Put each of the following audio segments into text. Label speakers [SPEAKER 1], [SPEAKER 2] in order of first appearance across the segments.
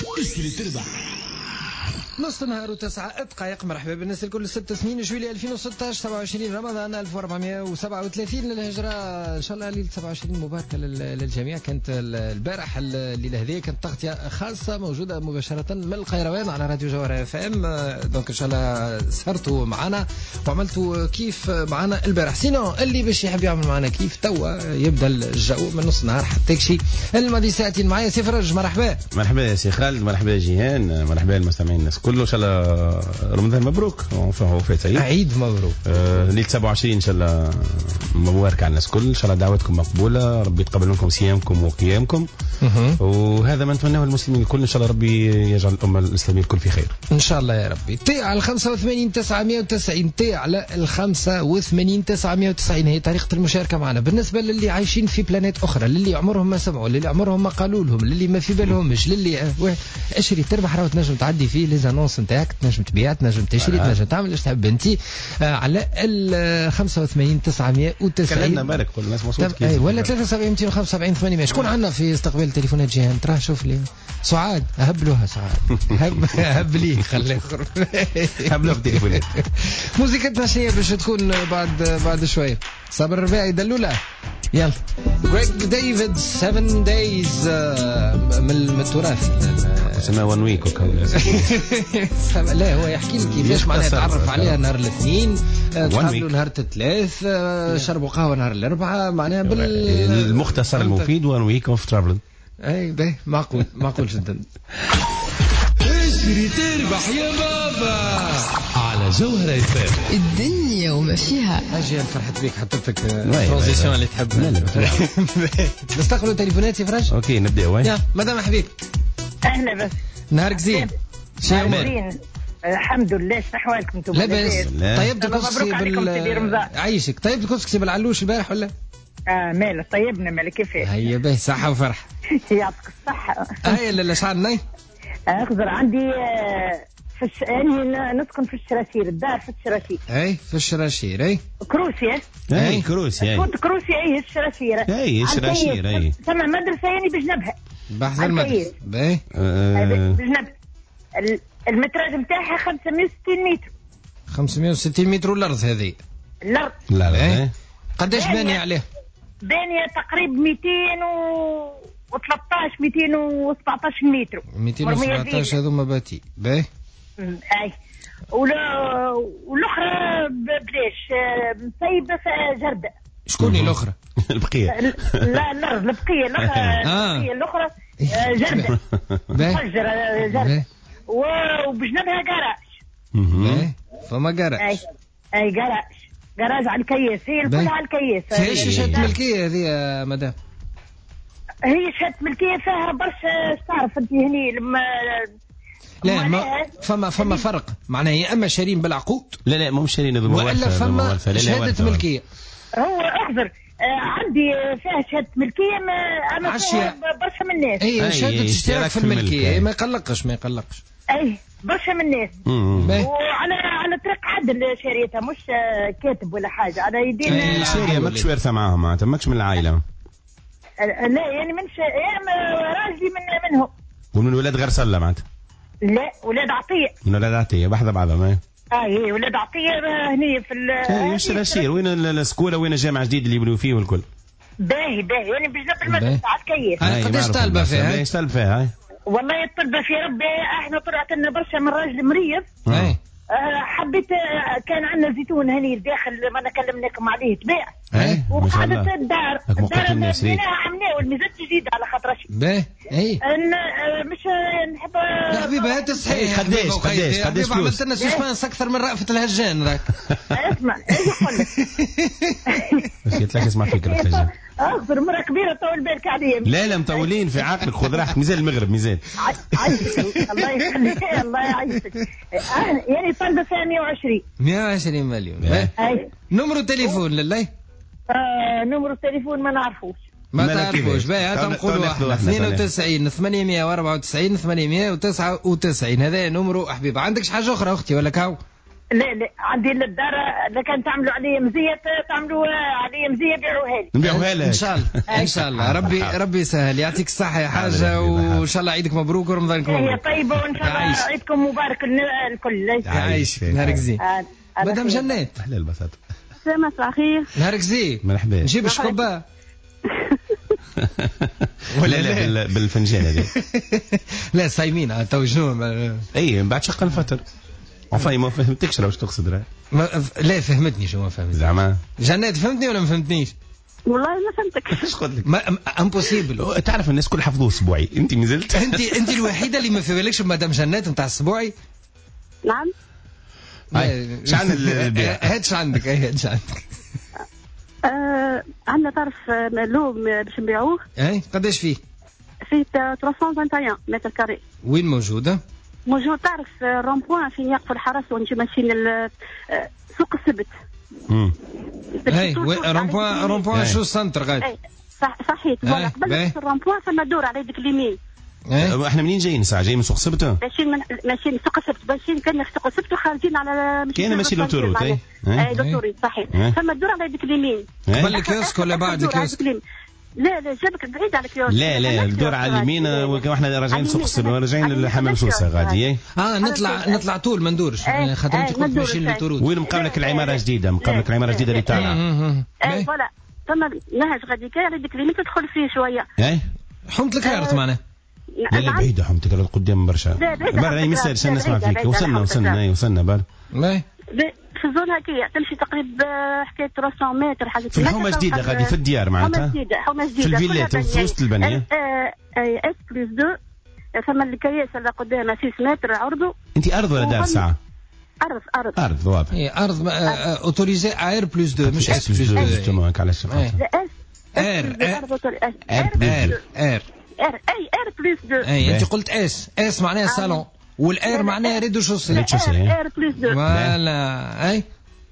[SPEAKER 1] اشتري تربح.
[SPEAKER 2] نص نهار و9 دقائق. مرحبا بالناس الكل. 6 سنين جويلية 2016 27 رمضان 1437 للهجرة. إن شاء الله ليلة 27 مباركة للجميع. كانت البارح الليلة هذه كانت تغطية خاصة موجودة مباشرة من القيروان على راديو جوهرة اف ام. دونك إن شاء الله سهرتوا معنا وعملتوا كيف معنا البارح. سينو اللي باش يحب يعمل معنا كيف توا يبدا الجو من نص نهار حتى شي الماضي ساعتين معايا سي فرج. مرحبا.
[SPEAKER 3] مرحبا يا سي خالد. مرحبا يا جيهان. مرحبا المستمعين الناس كله. ان شاء الله رمضان مبروك وفات
[SPEAKER 2] عيد مبروك.
[SPEAKER 3] ليله 27 ان شاء الله مبارك على الناس كل. ان شاء الله دعواتكم مقبوله. ربي يتقبل منكم صيامكم وقيامكم. وهذا ما نتمناه المسلمين الكل. ان شاء الله ربي يجعل الامه الاسلاميه الكل في خير
[SPEAKER 2] ان شاء الله يا ربي. تي على 85 990 تي على 85 990 هي طريقه المشاركه معنا. بالنسبه للي عايشين في بلانات اخرى، للي عمرهم ما سمعوا، للي عمرهم ما قالوا لهم، للي ما في بالهمش، للي اشري تربح راهو تنجم تعدي فيه لي زانونس نتاعك، تنجم تبيع، تنجم تشري، تنجم تعمل ايش تحب انت على ال 85 990.
[SPEAKER 3] كلمنا بالك كل الناس مبسوط
[SPEAKER 2] اي ولا 73 275 800. شكون عندنا في استقبال التليفونات جيهان؟ تراه شوف لي سعاد. هبلوها سعاد. هب لي خليه يخرج.
[SPEAKER 3] هبلوها في التليفونات.
[SPEAKER 2] موسيقتنا شنو باش تكون بعد شويه؟ صابر الرباعي دلوله. يلا غريغ ديفيد 7 دايز من التراث.
[SPEAKER 3] اسمها 1 ويك.
[SPEAKER 2] لا هو يحكي لك كيفاش معناها تعرف عليها نهار الاثنين، تقابلوا نهار الثلاث، شربوا قهوه نهار الاربعاء، معناها
[SPEAKER 3] المختصر المفيد 1 ويك اوف ترافل.
[SPEAKER 2] اي باهي معقول جدا.
[SPEAKER 1] اشتري تربح يا بابا على جوهرة اف ام.
[SPEAKER 4] الدنيا وما فيها.
[SPEAKER 2] اجي فرحت بيك حطيتك ترانزيسيون اللي تحبها. نستقبلوا تليفونات يا فرج.
[SPEAKER 3] اوكي نبدا.
[SPEAKER 2] يا مدام حبيب.
[SPEAKER 5] اهلا بس.
[SPEAKER 2] نهارك زين.
[SPEAKER 5] زين الحمد لله. شنو احوالكم انتم؟
[SPEAKER 2] لاباس. طيبت
[SPEAKER 5] الكسكسي
[SPEAKER 2] عايشك. طيبت الكسكسي بالعلوش البارح ولا؟
[SPEAKER 5] ماله طيبنا مالك كيفاش؟
[SPEAKER 2] هيا باهي صحة وفرحة.
[SPEAKER 5] يعطيك الصحة.
[SPEAKER 2] هيا لا شعرني.
[SPEAKER 5] اخزر عندي يعني نسكن في الشراشير. الدار في الشراشير.
[SPEAKER 2] اي في الشراشير. اي
[SPEAKER 5] كروسي.
[SPEAKER 3] اي كروسي.
[SPEAKER 5] كنت كروسي. اي الشراشير.
[SPEAKER 3] اي الشراشير. اي
[SPEAKER 5] ثم مدرسة يعني بجنبها.
[SPEAKER 2] بحث المدرسة. باهي
[SPEAKER 5] بجنب. المتراج نتاعها 560 متر.
[SPEAKER 2] 560 متر الارض هذه.
[SPEAKER 5] الارض.
[SPEAKER 3] لا
[SPEAKER 2] قداش بانية عليه؟
[SPEAKER 5] بانية تقريبا 213 217 متر.
[SPEAKER 2] 217 هذوما باتي. باهي.
[SPEAKER 5] اي والاخرى بلاش مصيبه جرده.
[SPEAKER 2] شكون الاخرى؟
[SPEAKER 3] البقيه.
[SPEAKER 5] لا الارض البقيه الاخرى جرده. مفجره جرده. وبجنبها جراج.
[SPEAKER 2] فما جراج.
[SPEAKER 5] اي جراج على الكياس. هي الكل على الكياس.
[SPEAKER 2] ايش شهادة ملكية هذه يا مدام؟
[SPEAKER 5] هي شهادة ملكية فيها برشا. تعرف انت هني لما
[SPEAKER 2] لا ما فما فرق معناها يا اما شارين بالعقود
[SPEAKER 3] لا مو شارين
[SPEAKER 2] ولا فما شهادة ملكية.
[SPEAKER 5] هو احضر عندي فيها شهادة ملكية انا فيها برشا من الناس.
[SPEAKER 2] اي شهادة اشتراك في الملكية. ما يقلقش
[SPEAKER 5] اي برشا من الناس. وعلى طريق عدل شريتها مش كاتب ولا حاجة على يدين.
[SPEAKER 3] شارية ماكش وارثة معاهم معناتها ماكش من العائلة.
[SPEAKER 5] لا يعني راجلي منهم.
[SPEAKER 3] ومن ولاد غير سلة معناتها.
[SPEAKER 5] لا ولاد عطية.
[SPEAKER 3] بحذا بعضها.
[SPEAKER 5] اي ولاد عطية هني في
[SPEAKER 3] الشراشير. وين السكولة وين الجامع جديد اللي يبنوا فيه والكل.
[SPEAKER 5] باهي يعني بجنب المدرسة على الكيس.
[SPEAKER 2] قداش طالبة فيها؟
[SPEAKER 3] ايش طالبة فيها؟
[SPEAKER 5] والله الطلبة في ربي. احنا طلعت لنا برشا من راجل مريض. حبيت كان عندنا زيتون هني داخل ما كلمناكم عليه تباع. وقعدت الدار بنيناها عملناه والميزات جديدة على خاطر شيء. مش نحب
[SPEAKER 2] يا حبيبي هات صحيح.
[SPEAKER 3] قداش فلوس؟
[SPEAKER 2] عملت لنا سسبانس اكثر من رأفة الهجان راك.
[SPEAKER 5] اسمع ايش يقول لك.
[SPEAKER 3] بس يطلع اسمع فيك الهجان.
[SPEAKER 5] اخسر مرة كبيرة طول بالك عليهم.
[SPEAKER 3] لا مطولين في عقلك. خذ راحتك. ميزان المغرب ميزان.
[SPEAKER 5] عايشك الله يخليك. الله يعيشك. يعني طلبة فيها
[SPEAKER 2] 120 مليون. نمرو تليفون لله.
[SPEAKER 5] نمرو التليفون ما نعرفوش.
[SPEAKER 2] ما تعرفوش. باهي تنقولوا احنا 92 894 899. هذا نمرو حبيبه. عندكش حاجه اخرى اختي ولا كاو؟
[SPEAKER 5] لا عندي للدار اذا كان تعملوا عليه مزيه تعملوا عليه مزيه بيعوها لي.
[SPEAKER 3] نبيعوها لك
[SPEAKER 2] ان شاء الله ان شاء الله. ربي يسهل، يعطيك الصحه يا حاجه، وان شاء الله عيدك مبروك ورمضانكم
[SPEAKER 5] هي
[SPEAKER 2] مبروك.
[SPEAKER 5] طيبه وان شاء الله عيدكم مبارك الكل.
[SPEAKER 2] يعيشك، نهارك زين. مدام جنات
[SPEAKER 3] اهلا البساطه.
[SPEAKER 5] مساء خير.
[SPEAKER 2] نهارك زين.
[SPEAKER 3] مرحبا.
[SPEAKER 2] نجيب الشقبه
[SPEAKER 3] ولا لا بالفنجان هذه؟
[SPEAKER 2] لا صايمين تو شنو.
[SPEAKER 3] اي بعد شق الفطر. عفاي ما فهمتكش واش تقصد.
[SPEAKER 2] لا فهمتني شو ما فهمت
[SPEAKER 3] زعما.
[SPEAKER 2] جنات فهمتني ولا ما فهمتنيش؟
[SPEAKER 5] والله ما فهمتك.
[SPEAKER 3] ايش قلت لك؟
[SPEAKER 2] امبوسيبل.
[SPEAKER 3] تعرف الناس كل حفظوا اسبوعي، انت نزلت.
[SPEAKER 2] انت الوحيده اللي ما في بالكش بمدام جنات نتاع الاسبوعي.
[SPEAKER 5] نعم.
[SPEAKER 3] شعن البيع.
[SPEAKER 2] هاتش عندك هاتش عندك.
[SPEAKER 5] عندنا طرف ملوم باش نبيعوه.
[SPEAKER 2] اي قداش فيه؟
[SPEAKER 5] فيه 321 متر كاري.
[SPEAKER 2] وين موجوده؟
[SPEAKER 5] موجود تعرف رومبوان فين يقف الحرس ونجي ماشيين سوق السبت.
[SPEAKER 2] اي رومبوان شو السنتر غادي؟
[SPEAKER 5] صحيح. ولا قبل الرومبوان ثم دور على يدك اليمين.
[SPEAKER 3] احنا منين جايين ساعه؟ جايين من سوق السبت؟
[SPEAKER 5] ماشيين سوق السبت، ماشيين كان في سوق السبت وخارجين على
[SPEAKER 3] كاين ماشي لوتوروت.
[SPEAKER 5] اي لوتوروت صحيح. ثم دور على يدك اليمين.
[SPEAKER 2] قبل الكيوسك ولا بعد الكيوسك؟
[SPEAKER 5] لا جابك بعيد على الكيوسك.
[SPEAKER 3] لا الدور على اليمين واحنا راجعين سوق السبت راجعين لحمام سوسه غادي.
[SPEAKER 2] نطلع طول ما ندورش خاطر انت كنت ماشيين للطرود.
[SPEAKER 3] وين مقابلك العماره الجديده؟ مقابلك العماره الجديده اللي طالعه.
[SPEAKER 5] اي فوالا ثم نهج غادي كاين على ديك اليمين تدخل فيه شويه.
[SPEAKER 2] حمت الكرارت معناه.
[SPEAKER 3] لا بعيده حمت الكرارت قدام برشا. برا ما يسالش نسمع فيك. وصلنا بر.
[SPEAKER 5] في الزون هكية تمشي تقريبا حكاية 300 متر حاجة.
[SPEAKER 3] في الحومة جديدة غادي في الديار معناتها.
[SPEAKER 5] حومة جديدة
[SPEAKER 3] في الفيلات في وسط البنية.
[SPEAKER 5] اس بلس 2 ثم الكياس اللي قدامها 6 متر عرضه.
[SPEAKER 3] انت ارض ولا دار ساعة؟
[SPEAKER 5] ارض
[SPEAKER 3] واضح.
[SPEAKER 2] ارض اوتوريزي ار بلس 2 مش اس بلس 2
[SPEAKER 3] جوستومون هكا علاش
[SPEAKER 5] ار بلس 2.
[SPEAKER 2] اي انت قلت اس معناها صالون والار معناها ريدو شوسي.
[SPEAKER 5] ار بلس 2
[SPEAKER 2] فوالا. اي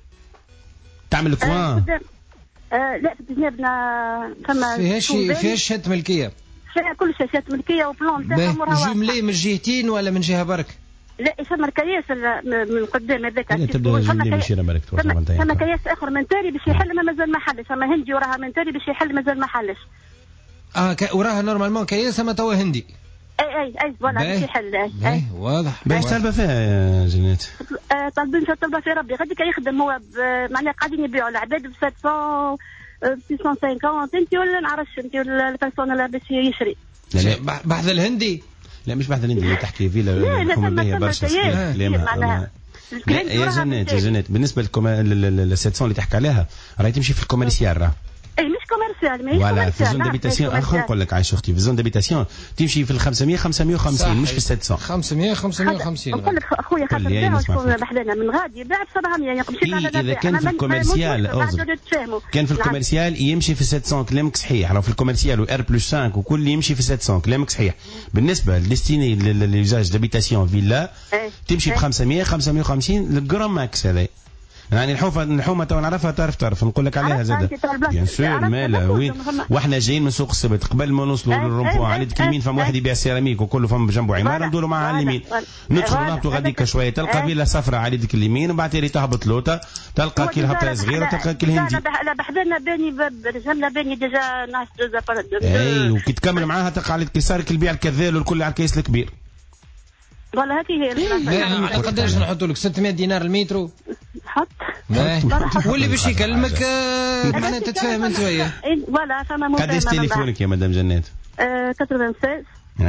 [SPEAKER 3] تعمل كوان.
[SPEAKER 5] لا في جنبنا ثم
[SPEAKER 2] فيهاش شهادة ملكية.
[SPEAKER 5] فيها كل شيء شهادة ملكية وبلان تاعهم
[SPEAKER 2] وراها. جملة من جهتين ولا من جهة برك؟
[SPEAKER 5] لا ثم الكياس من قدام هذاك.
[SPEAKER 3] تبدا جملة من شيرة برك.
[SPEAKER 5] ثم كياس اخر من تالي باش يحل مازال ما حلش. ثم هندي وراها من تالي باش يحل مازال ما حلش.
[SPEAKER 2] وراها نورمالمون كياس اما توا هندي.
[SPEAKER 5] اي فوالا باش يحل.
[SPEAKER 2] اي واضح.
[SPEAKER 3] باش طالبه فيها يا جنات؟
[SPEAKER 5] طالبين طلبه في ربي غادي يخدم هو معناها قاعدين يبيعوا العباد ب 700 650. انت ولا نعرفش انت ولا البيرسون باش يشري.
[SPEAKER 2] لا بحث الهندي.
[SPEAKER 3] لا مش بحث الهندي اللي تحكي فيلا حكوميه برشا كلامها. يا جنات بالنسبه لكم ال 700 اللي تحكي عليها راهي تمشي في الكوميرسيال. راه
[SPEAKER 5] اي مش كوميرسيال ماهيش
[SPEAKER 3] ولا في زون دابيتاسيون. اخو نقول لك عايش اختي في زون دابيتاسيون تمشي في ال 500 550 مش في 700.
[SPEAKER 2] 550.
[SPEAKER 5] نقول لك اخويا خاطر بيعوا شكون بحذنا من غادي يباع ب 700 يمشي على
[SPEAKER 3] اذا كان في الكوميرسيال كان في الكوميرسيال يمشي في 700 كلامك صحيح. راه في الكوميرسيال وار بلس 5 وكل يمشي في 700 كلامك صحيح. بالنسبه للديستيني لليوزاج دابيتاسيون فيلا تمشي ب 500 550 للجرام ماكس. هذا يعني الحومه تو نعرفها طرف نقول لك عليها زاد بيان سور مالا وين. واحنا جايين من سوق السبت قبل ما نوصلوا للرومبوان على يدك اليمين فما واحد يبيع سيراميك وكله فما بجنبه عماره ندوروا معاه على اليمين ندخل نهبطوا غاديك شويه تلقى فيلا صفراء على يدك اليمين وبعد تالي تهبط لوطه تلقى كي هبطه صغيره تلقى كي الهندي.
[SPEAKER 5] لا بحذنا باني رجلنا باني ديجا ناس
[SPEAKER 3] اي وكي تكمل معاها تلقى على كيسارك البيع الكذال والكل على الكيس الكبير.
[SPEAKER 5] والله هذه هي.
[SPEAKER 2] على قداش نحطوا لك 600 دينار المترو؟
[SPEAKER 5] حط
[SPEAKER 2] واللي باش يكلمك معناتها تتفاهم انت وياه.
[SPEAKER 5] فوالا فما
[SPEAKER 3] قداش تليفونك يا مدام جنات؟
[SPEAKER 5] 96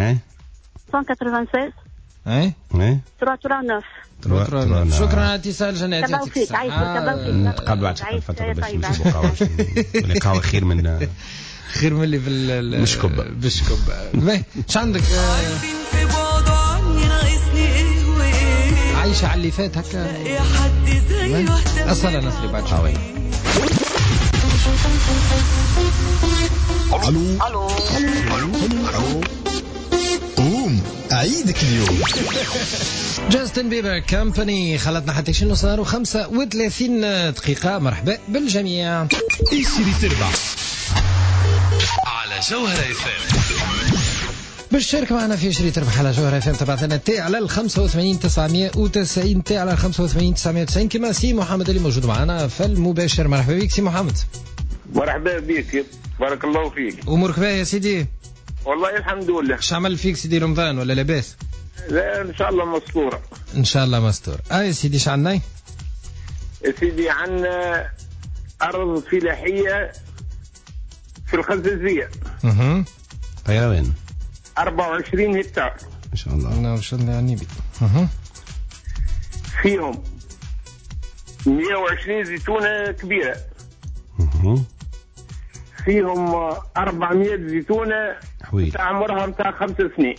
[SPEAKER 5] 196 339.
[SPEAKER 2] شكرا على اتصال جنات.
[SPEAKER 3] نتقابلوا بعد شهر الفترة باش نشوفوا قهوة. قهوة خير من
[SPEAKER 2] اللي
[SPEAKER 3] بالشكوبة.
[SPEAKER 2] ايش عندك؟ عايشة على اللي فات هكا. أصلا نصلي بعد شوي.
[SPEAKER 1] الو قوم عيدك اليوم.
[SPEAKER 2] جاستن بيبر كامباني خلتنا حتى شنو صاروا 35 دقيقة. مرحبا بالجميع.
[SPEAKER 1] اشتري تربح على جوهرة FM.
[SPEAKER 2] باش تشارك معنا في شريط ربح على جوهرة FM تبعت لنا تي على 85 990 تي على 85 990 كما سي محمد اللي موجود معنا في المباشر. مرحبا بك سي محمد.
[SPEAKER 6] مرحبا بك بارك الله فيك.
[SPEAKER 2] امورك باهي يا سيدي؟
[SPEAKER 6] والله الحمد لله.
[SPEAKER 2] اش عمل فيك سيدي رمضان ولا لاباس؟
[SPEAKER 6] لا ان شاء الله مستورة.
[SPEAKER 2] ان شاء الله مستور. يا سيدي اش عندنا؟
[SPEAKER 6] يا سيدي عندنا ارض فلاحية في الخزازية.
[SPEAKER 3] طيران
[SPEAKER 6] 24 هكتار
[SPEAKER 3] ان شاء الله.
[SPEAKER 2] انا وصلنا يعني بي.
[SPEAKER 6] فيهم 120 زيتونة كبيرة. فيهم 400 زيتونة تاع عمرها نتاع 5 سنين.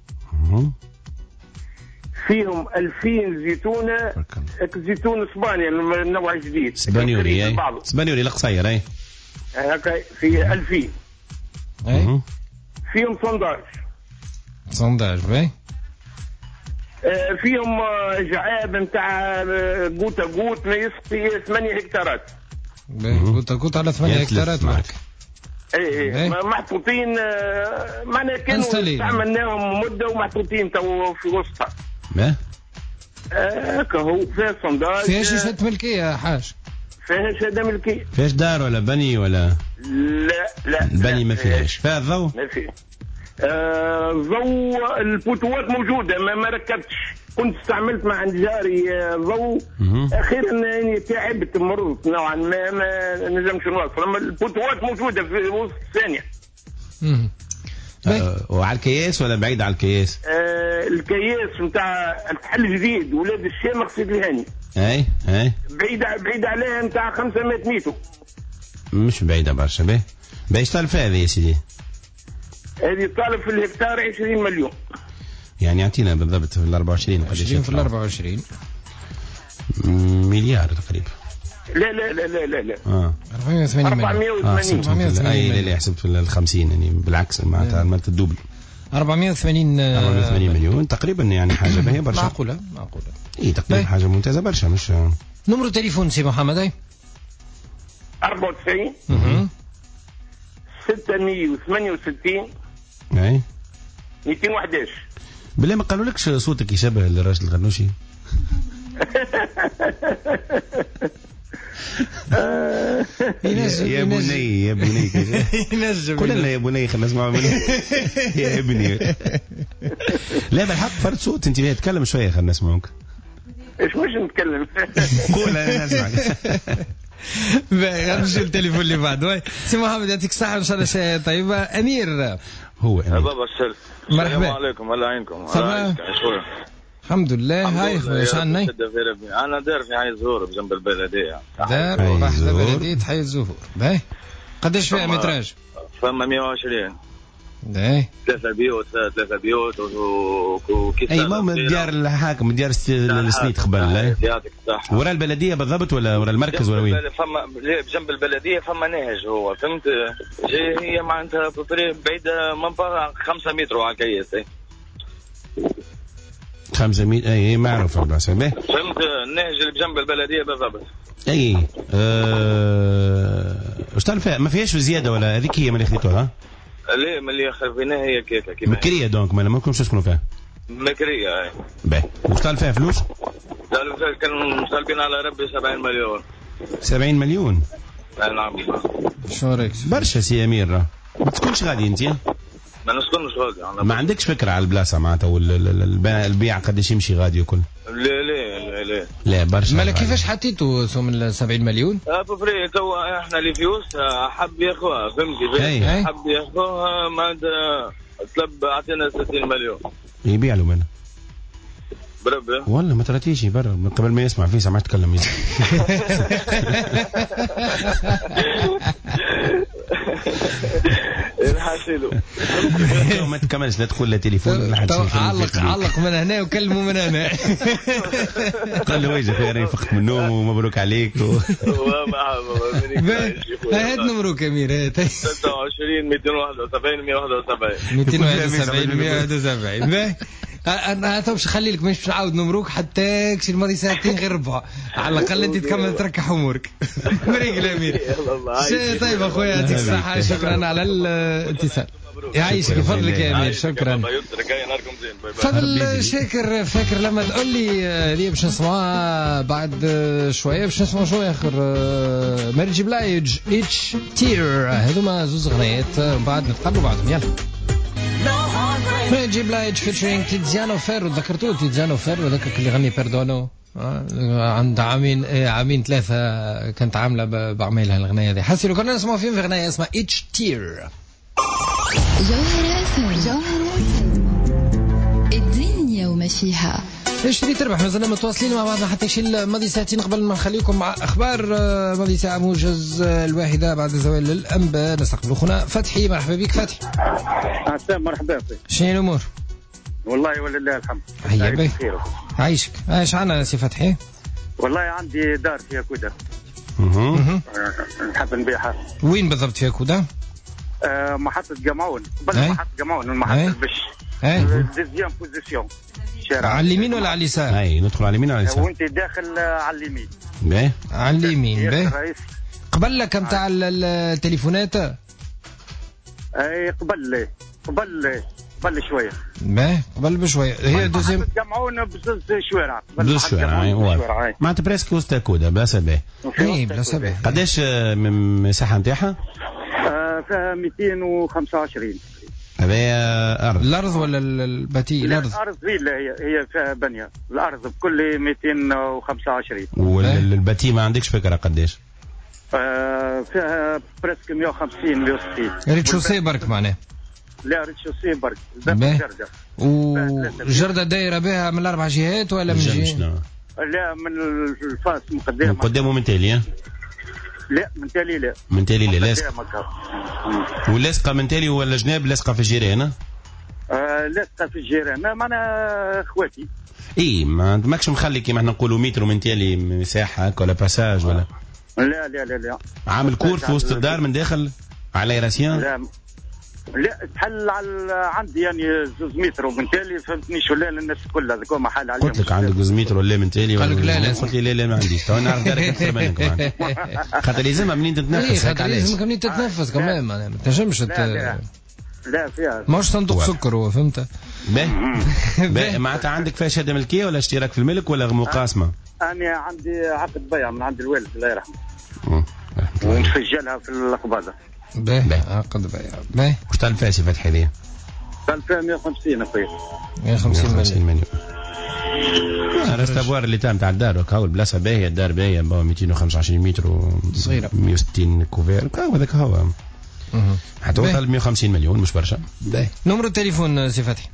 [SPEAKER 6] فيهم 2000 زيتونة زيتون اسبانيا النوع الجديد
[SPEAKER 3] اسبانيوري اسبانيوري القصير اي
[SPEAKER 6] هكا في 2000.
[SPEAKER 2] اي
[SPEAKER 6] فيهم
[SPEAKER 2] صنداج باهي.
[SPEAKER 6] فيهم جعاب نتاع قوطة قوت ما يسقي 8 هكتارات.
[SPEAKER 2] قوطة على 8 هكتارات معك.
[SPEAKER 6] اي محطوطين معنا كانوا استعملناهم مدة ومحطوطين تو في وسطها. هكا هو فيها صنداج.
[SPEAKER 2] فيها شهادة ملكية يا حاج؟
[SPEAKER 6] فيها شهادة ملكية.
[SPEAKER 3] فيهاش دار ولا بني ولا؟
[SPEAKER 6] لا
[SPEAKER 3] البني ما فيهاش. فيها الضوء؟
[SPEAKER 6] ما فيه ضوء. البوتوات موجودة ما ركبتش. كنت استعملت مع عند جاري ضوء اخيرا يعني تعبت مرضت نوعا ما نجمش نواصل. اما البوتوات موجودة في وسط الثانية.
[SPEAKER 3] وعلى الكياس ولا بعيد على الكياس؟
[SPEAKER 6] الكياس نتاع الحل جديد ولاد الشام مقصد الهاني.
[SPEAKER 3] اي
[SPEAKER 6] بعيد عليها نتاع 500 متر.
[SPEAKER 3] مش بعيدة برشا. باش طالب هذه يا سيدي؟
[SPEAKER 6] هذه طالب في الهكتار 20 مليون.
[SPEAKER 3] يعني يعطينا بالضبط في 24
[SPEAKER 2] قديش؟ في 24
[SPEAKER 3] مليار تقريبا.
[SPEAKER 6] لا
[SPEAKER 2] 480
[SPEAKER 3] اي لا حسبت في 50 يعني بالعكس معناتها عملت الدوبل.
[SPEAKER 2] 480
[SPEAKER 3] مليون تقريبا يعني حاجه باهيه برشا.
[SPEAKER 2] معقوله
[SPEAKER 3] اي تقريبا حاجه ممتازه برشا. مش
[SPEAKER 2] نمرو تليفون سي محمد؟
[SPEAKER 6] 94 668
[SPEAKER 3] اي
[SPEAKER 6] 211.
[SPEAKER 3] بالله ما قالولكش صوتك يشبه الراجل الغنوشي؟ يا بني ينجم قول لنا يا بني خلينا نسمع منه. يا ابني لا بالحق فرد صوت انت تكلم شويه خلينا نسمعوك.
[SPEAKER 6] ايش مش نتكلم؟
[SPEAKER 3] قول انا نسمعك.
[SPEAKER 2] نمشي التليفون اللي بعده. سي محمد يعطيك الصحة إن شاء الله. شيء طيبة. أمير
[SPEAKER 3] هو أمير.
[SPEAKER 6] بابا السلام.
[SPEAKER 2] مرحبا.
[SPEAKER 6] السلام عليكم. الله يعينكم.
[SPEAKER 2] الحمد لله. هاي ايش عندنا؟
[SPEAKER 6] أنا دار في حي الزهور بجنب البلدية.
[SPEAKER 2] دار واحدة بلدية حي الزهور. باهي. قديش فيها متراج؟
[SPEAKER 6] فما 120.
[SPEAKER 2] باهي.
[SPEAKER 6] 3 بيوت وكيس.
[SPEAKER 3] اي ما ديار الحاكم ديار السنيت قبل ورا البلديه بالضبط ولا ورا المركز ولا وين؟
[SPEAKER 6] فما بجنب البلديه فما نهج هو فهمت. هي معناتها بعيده منطقه 5 متر على الكياس.
[SPEAKER 3] 5 متر اي ما اعرف والله. فهمت
[SPEAKER 6] النهج اللي بجنب البلديه بالضبط.
[SPEAKER 3] اي واش تعرف ما فيهاش زياده ولا هذيك هي اللي خديتوها؟
[SPEAKER 6] ليه ملي خربيناها هي كيكه كيما
[SPEAKER 3] مكريه دونك ما ممكنش تسكنوا فيها.
[SPEAKER 6] مكريه اي
[SPEAKER 3] باهي. واش طال فيها فلوس؟
[SPEAKER 6] كانوا طالبين على ربي 70 مليون.
[SPEAKER 3] 70 مليون؟
[SPEAKER 6] نعم.
[SPEAKER 2] شو رايك؟
[SPEAKER 3] برشا سي امير. ما تكونش غادي انت؟
[SPEAKER 6] ما نسكنش غادي.
[SPEAKER 3] ما عندكش فكره على البلاصه معناتها والبيع قداش يمشي غادي وكل؟ لا برشا.
[SPEAKER 2] مالا كيفاش حطيتوا سوم 70 مليون؟
[SPEAKER 6] بفري تو احنا اللي فيوس حب ياخوها فهمتي. حب ياخوها ما طلب اعطينا 60 مليون.
[SPEAKER 3] يبيع له منها
[SPEAKER 6] بربي
[SPEAKER 3] والله ما تراتيشي برا من قبل ما يسمع فيه سمعت تكلم يزي.
[SPEAKER 6] الحاسيلو
[SPEAKER 3] ما تكملش لا تقول لا تليفون
[SPEAKER 2] علق من هنا وكلمه من هنا.
[SPEAKER 3] قال له ويجي خير يفقت من النوم ومبروك عليك.
[SPEAKER 2] هات نمرك يا امير. هات
[SPEAKER 6] 26 271
[SPEAKER 2] 171. انا توش خلي لك مش نعاود نمروك حتى كشي الماضي ساعتين غير ربع على الاقل انت تكمل تركح امورك. مريق الامير. طيب اخويا يعطيك الصحه. شكرا على الاتصال. يعيشك فضلك يا أمير. شكرا فضل شاكر. فاكر لما تقول لي هذه باش نسمعها بعد شوية، باش نسمع شوية آخر ماري بلايج إيتش تير. هذوما زوز غنيات بعد نتقابلوا بعضهم. يلا ماري بلايج فيتشرينج تيزيانو فيرو. ذكرتوه تيزيانو فيرو ذاك اللي غني بيردونو عند عامين ثلاثة كانت عاملة بعملها الغنية هذه. حسي لو كنا نسمعوا فيلم في غنية اسمها إيتش تير.
[SPEAKER 4] جوهرات الدنيا وما فيها.
[SPEAKER 2] اشتري تربح. مازلنا متواصلين مع بعضنا حتى شيء ماضي ساعتين قبل ما نخليكم مع اخبار ماضي ساعه موجز الواحده بعد زوال الانباء. نستقبل اخونا فتحي. مرحبا بك فتحي.
[SPEAKER 7] مرحبا بك.
[SPEAKER 2] شنو الامور؟
[SPEAKER 7] والله ولله الحمد.
[SPEAKER 2] هيا بك عايشك. ايش عنا سي فتحي؟
[SPEAKER 7] والله عندي دار فيها كودا. نحب نبيعها.
[SPEAKER 2] وين بالضبط فيها كودا؟
[SPEAKER 7] محطة جمعون. قبل محطة جمعون المحطة البش. ديزيام بوزيسيون.
[SPEAKER 2] على اليمين ولا على اليسار؟
[SPEAKER 3] اي ندخل على اليمين ولا على اليسار؟
[SPEAKER 7] وانت داخل على اليمين.
[SPEAKER 3] باهي
[SPEAKER 2] على اليمين. باهي قبل لك نتاع التليفونات.
[SPEAKER 7] اي قبل شويه.
[SPEAKER 2] باهي قبل بشويه. هي
[SPEAKER 7] دوزيام جمعون بزوز شوارع.
[SPEAKER 3] بزوز شوارع معناتها بريسك وسط كودا. بلاصه باهي.
[SPEAKER 2] اي بلاصه باهي.
[SPEAKER 3] قداش المساحه نتاعها؟
[SPEAKER 7] فيها 225.
[SPEAKER 3] هذا
[SPEAKER 2] الأرض ولا البتي؟
[SPEAKER 7] الأرض فيلا. هي فيها بنية. الأرض بكل 225.
[SPEAKER 3] والبتي ما عندكش فكرة قداش؟
[SPEAKER 7] فيها بريسك 150 160.
[SPEAKER 2] ريتشوسي برك معناه؟
[SPEAKER 7] لا ريتشوسي برك. جردة.
[SPEAKER 2] وجردة دايرة بها من الأربع جهات ولا من جهة؟
[SPEAKER 7] لا من الفاس من
[SPEAKER 3] قدام ومن تالي.
[SPEAKER 7] لا من تالي لا
[SPEAKER 3] لاصقة. ولاسقة من تالي ولا جناب لاصقة في الجيران؟
[SPEAKER 7] لاصقة في الجيران. معنا اخواتي.
[SPEAKER 3] اي ما ماكش مخلي كيما احنا نقولوا متر من تالي مساحة ولا باساج ولا؟
[SPEAKER 7] لا
[SPEAKER 3] عامل كور في وسط الدار من داخل على راسيان؟
[SPEAKER 7] لا تحل عندي يعني 2 متر ومن تالي فهمتني شو. لا الناس كلها ذاك ما حال عليهم.
[SPEAKER 3] قلت لك عندك 2 متر ولا من تالي؟
[SPEAKER 2] قال لك لا
[SPEAKER 3] قلت لي لا ما عنديش. تو نعرف دارك اكثر منكم. خاطر لازمها منين تتنفس.
[SPEAKER 2] خاطر لازمك منين تتنفس كمان. ما تنجمش.
[SPEAKER 7] لا فيها
[SPEAKER 2] ماهوش صندوق سكر هو. فهمت؟
[SPEAKER 3] باهي معناتها عندك فيها شهاده ملكيه ولا اشتراك في الملك ولا مقاسمه؟
[SPEAKER 7] انا عندي عقد بيع من عند الوالد الله يرحمه. ومسجلها في القباضه.
[SPEAKER 2] باهي عقد بيع. باهي
[SPEAKER 3] واش طال فيها سي فتحي هذه؟
[SPEAKER 7] طال فيها 150 اخويا.
[SPEAKER 3] 150 مليون. رستافوار اللي تاع الدار هاو البلاصه باهيه. الدار باهيه 225 متر
[SPEAKER 2] صغيره
[SPEAKER 3] 160 كوفير هذاك هو. حتى وصل 150 مليون مش برشا.
[SPEAKER 2] باهي نمرو التليفون سي فتحي؟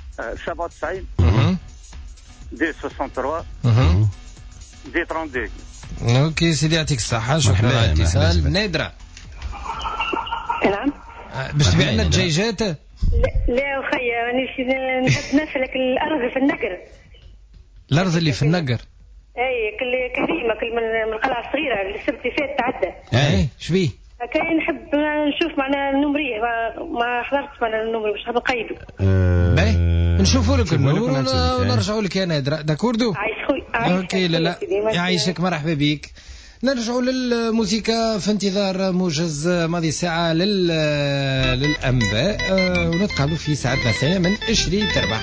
[SPEAKER 7] 97 دي 63 دي 32.
[SPEAKER 2] اوكي سيدي يعطيك الصحة. شكرا على الاتصال. نادرة.
[SPEAKER 5] نعم.
[SPEAKER 2] باش تبيع لنا الدجاجات؟
[SPEAKER 5] لا وخيا راني نحب نسلك الأرض في النقر.
[SPEAKER 2] الأرض اللي في النقر؟
[SPEAKER 5] اي كريمة من القلعة الصغيرة اللي السبت فات تعدى.
[SPEAKER 2] اي شبيه؟
[SPEAKER 5] كاين نحب نشوف معنا النمرية. ما حضرت معنا النمرية باش نحب نقيدو.
[SPEAKER 2] باهي نشوفوا لك النور ونرجعوا لك يا نادرة. داكوردو؟
[SPEAKER 5] عايش خويا.
[SPEAKER 2] اوكي لا يعيشك. مرحبا بك. نرجعوا للموسيقى في انتظار موجز ماضي ساعة للأنباء ونتقابلوا في ساعتنا الثانية من اشتري تربح.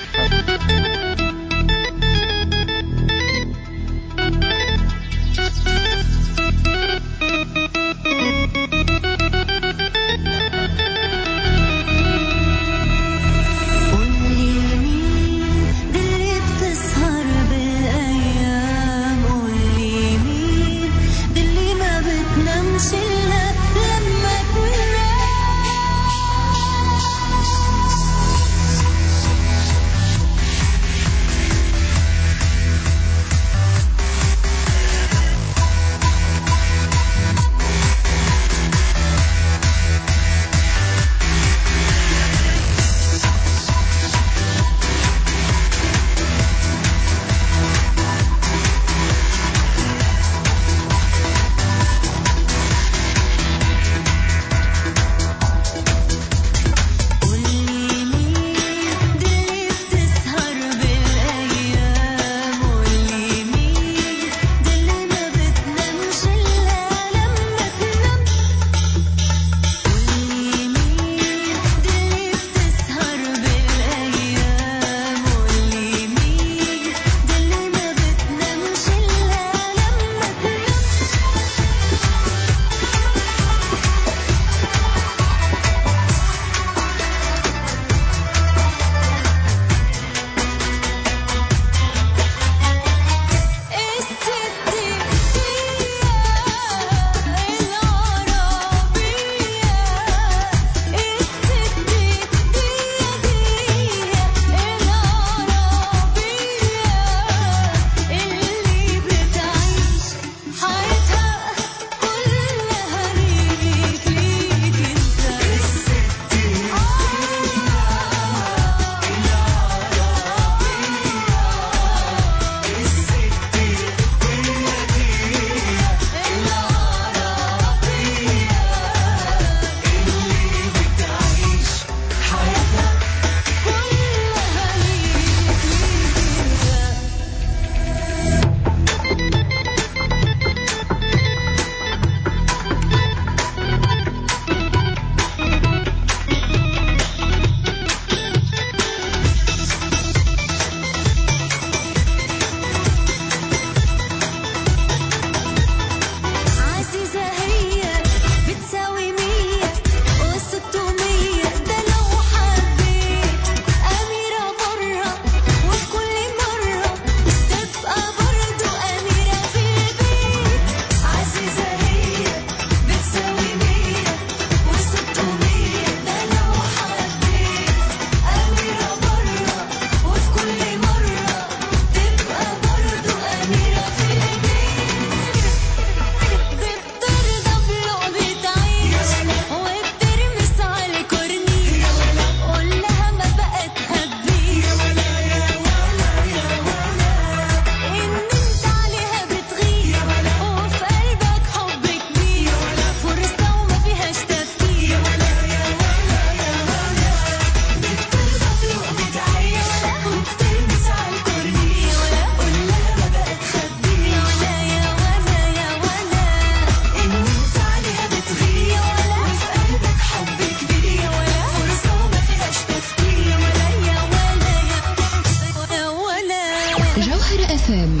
[SPEAKER 4] FM.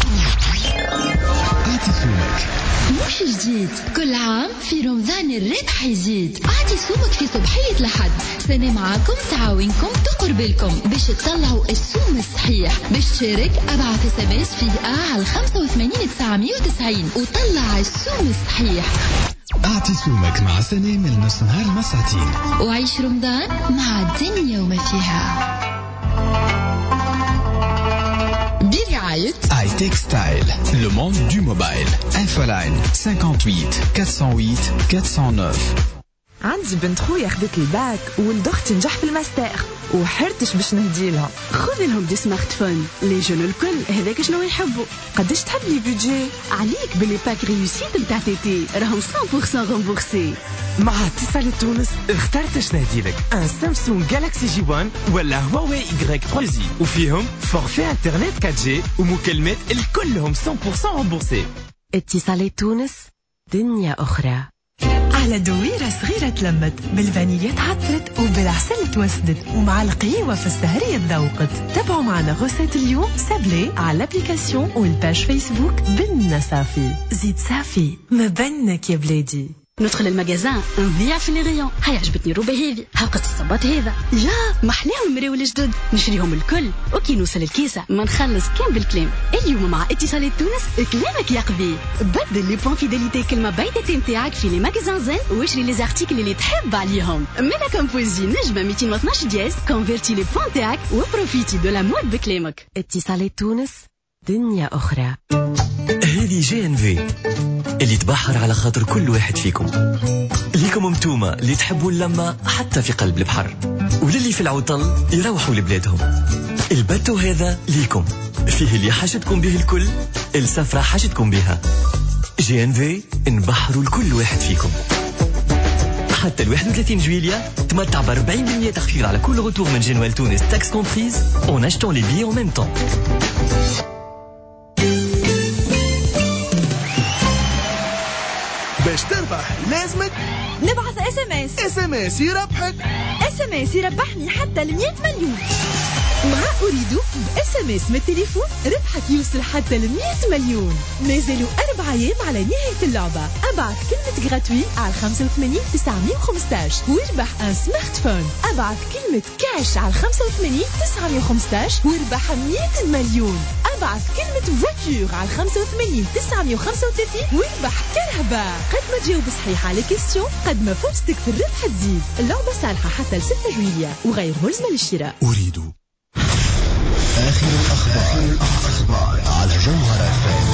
[SPEAKER 1] أعطي سومك
[SPEAKER 4] مش جديد، كل عام في رمضان الربح يزيد. أعطي سومك في صبحية لحد سنة معاكم، تعاونكم، تقربلكم باش تطلعوا السوم الصحيح. باش تشارك ابعث SMS فيه على 85 990 وطلع السوم الصحيح.
[SPEAKER 1] أعطي سومك مع سنة من نص نهار المساعتين،
[SPEAKER 4] وعيش رمضان مع الدنيا وما فيها. برعاية
[SPEAKER 1] اي تكستايل، لو موند دو موبايل. انفولاين 58 408 409.
[SPEAKER 8] عندي بنت خويا خدت الباك والدخت تنجح في الماستر وحرتش باش نهديلها.
[SPEAKER 9] خذ لهم دي سمارت فون لي جون الكل، هذاك شنو يحبوا.
[SPEAKER 8] قداش تحب لي بيدجي؟
[SPEAKER 9] عليك بلي باك ريوسيت نتاع تيتي راهم 100% رومبورسي.
[SPEAKER 10] مع اتصال تونس اخترت اش نهديلك، ان سامسونج جالاكسي جي 1 ولا هواوي Y3 زي، وفيهم فورفي انترنت 4G ومكالمات الكلهم 100% رومبورسي.
[SPEAKER 8] اتصال تونس دنيا اخرى.
[SPEAKER 11] على دويرة صغيرة تلمت، بالفانيليا تعطرت وبالعسل توسدت، ومع القهيوة في السهرية تذوقت. تابعوا معنا غوسات اليوم سابلي على الابليكاسيون والباج فيسبوك بننا صافي. زيد صافي ما بنك يا بلادي.
[SPEAKER 9] ندخل المجازان نضيع في الريون. هاي عجبتني الروبة هذه، هاقت الصباط هذا، يا محلاهم مراول الجدد، نشريهم الكل. وكي نوصل الكيسة ما نخلص كان بالكلام. اليوم مع اتصالات تونس كلامك يقضي. بدل لي بوان فيداليتي كلمة بايتة نتاعك في لي ماغازان زين، واشري لي زارتيكل اللي تحب عليهم. مالا كومبوزي نجمة 212 دياز، كونفيرتي لي بوان تاعك وبروفيتي دو لا مود بكلامك.
[SPEAKER 8] اتصالات تونس دنيا أخرى.
[SPEAKER 12] هذه GNV اللي تبحر على خاطر كل واحد فيكم. ليكم انتوما اللي تحبوا اللمة حتى في قلب البحر، وللي في العطل يروحوا لبلادهم. الباتو هذا ليكم، فيه اللي حاجتكم به الكل، السفرة حاجتكم بها. GNV نبحروا لكل واحد فيكم. حتى 31 جويليا تمتع ب 40% تخفيض على كل روتور من جنوال تونس تاكس كومبريز en achetant les billets en même temps.
[SPEAKER 1] باش تربح لازمك
[SPEAKER 11] نبعث SMS يربحني حتى 100 مليون. مع أريد SMS من التليفون ربحك يوصل حتى 100 مليون. مازالوا 4 أيام على نهاية اللعبة. أبعث كلمة غراتوي على 85 915 ويربح ان سمارت فون. أبعث كلمة كاش على 85 915 ويربح 100 مليون. أبعث كلمة فواتور على 85 935 ويربح كرهبة. قد ما تجاوب صحيح على كيستيون قد ما فرصتك في الربح تزيد. اللعبة صالحة حتى 6 جويليا وغير ملزمة للشراء.
[SPEAKER 1] أريد آخر الأخبار على جوهر FM.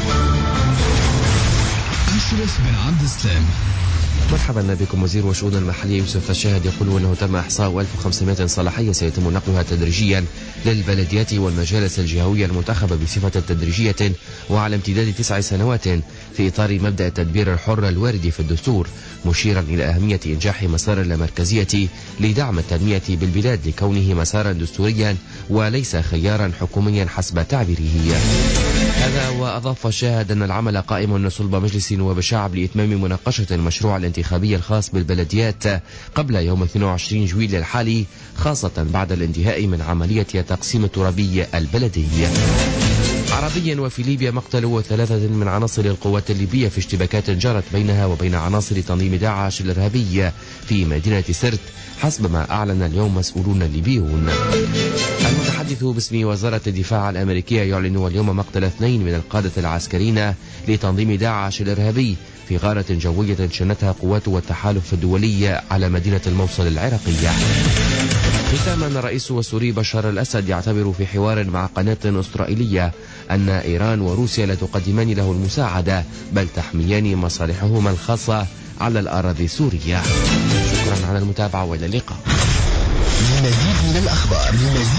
[SPEAKER 1] أشرف بن عبد السلام.
[SPEAKER 13] مرحبا بكم. وزير الشؤون المحلية يوسف الشاهد يقول أنه تم إحصاء 1500 صلاحية سيتم نقلها تدريجيا للبلديات والمجالس الجهوية المنتخبة بصفة تدريجية وعلى امتداد 9 سنوات في إطار مبدأ التدبير الحر الوارد في الدستور، مشيرا إلى أهمية إنجاح مسار اللامركزية لدعم التنمية بالبلاد لكونه مسارا دستوريا وليس خيارا حكوميا حسب تعبيره. هذا وأضاف الشاهد أن العمل قائم صلب مجلس نواب الشعب لإتمام مناقشة المشروع الانتخابي الخاص بالبلديات قبل يوم 22 جويليا الحالي، خاصة بعد الانتهاء من عملية تقسيم الترابي البلدي. عربيا وفي ليبيا مقتل 3 من عناصر القوات الليبية في اشتباكات جرت بينها وبين عناصر تنظيم داعش الإرهابي في مدينة سرت حسب ما أعلن اليوم مسؤولون الليبيون. المتحدث باسم وزارة الدفاع الأمريكية يعلن اليوم مقتل 2 من القادة العسكريين لتنظيم داعش الإرهابي في غارة جوية شنتها قوات التحالف الدولي على مدينة الموصل العراقية. ختاما، الرئيس السوري بشار الأسد يعتبر في حوار مع قناة إسرائيلية أن إيران وروسيا لا تقدمان له المساعدة بل تحميان مصالحهما الخاصة على الأراضي السورية. شكرا على المتابعة وإلى اللقاء.
[SPEAKER 1] لمزيد من الأخبار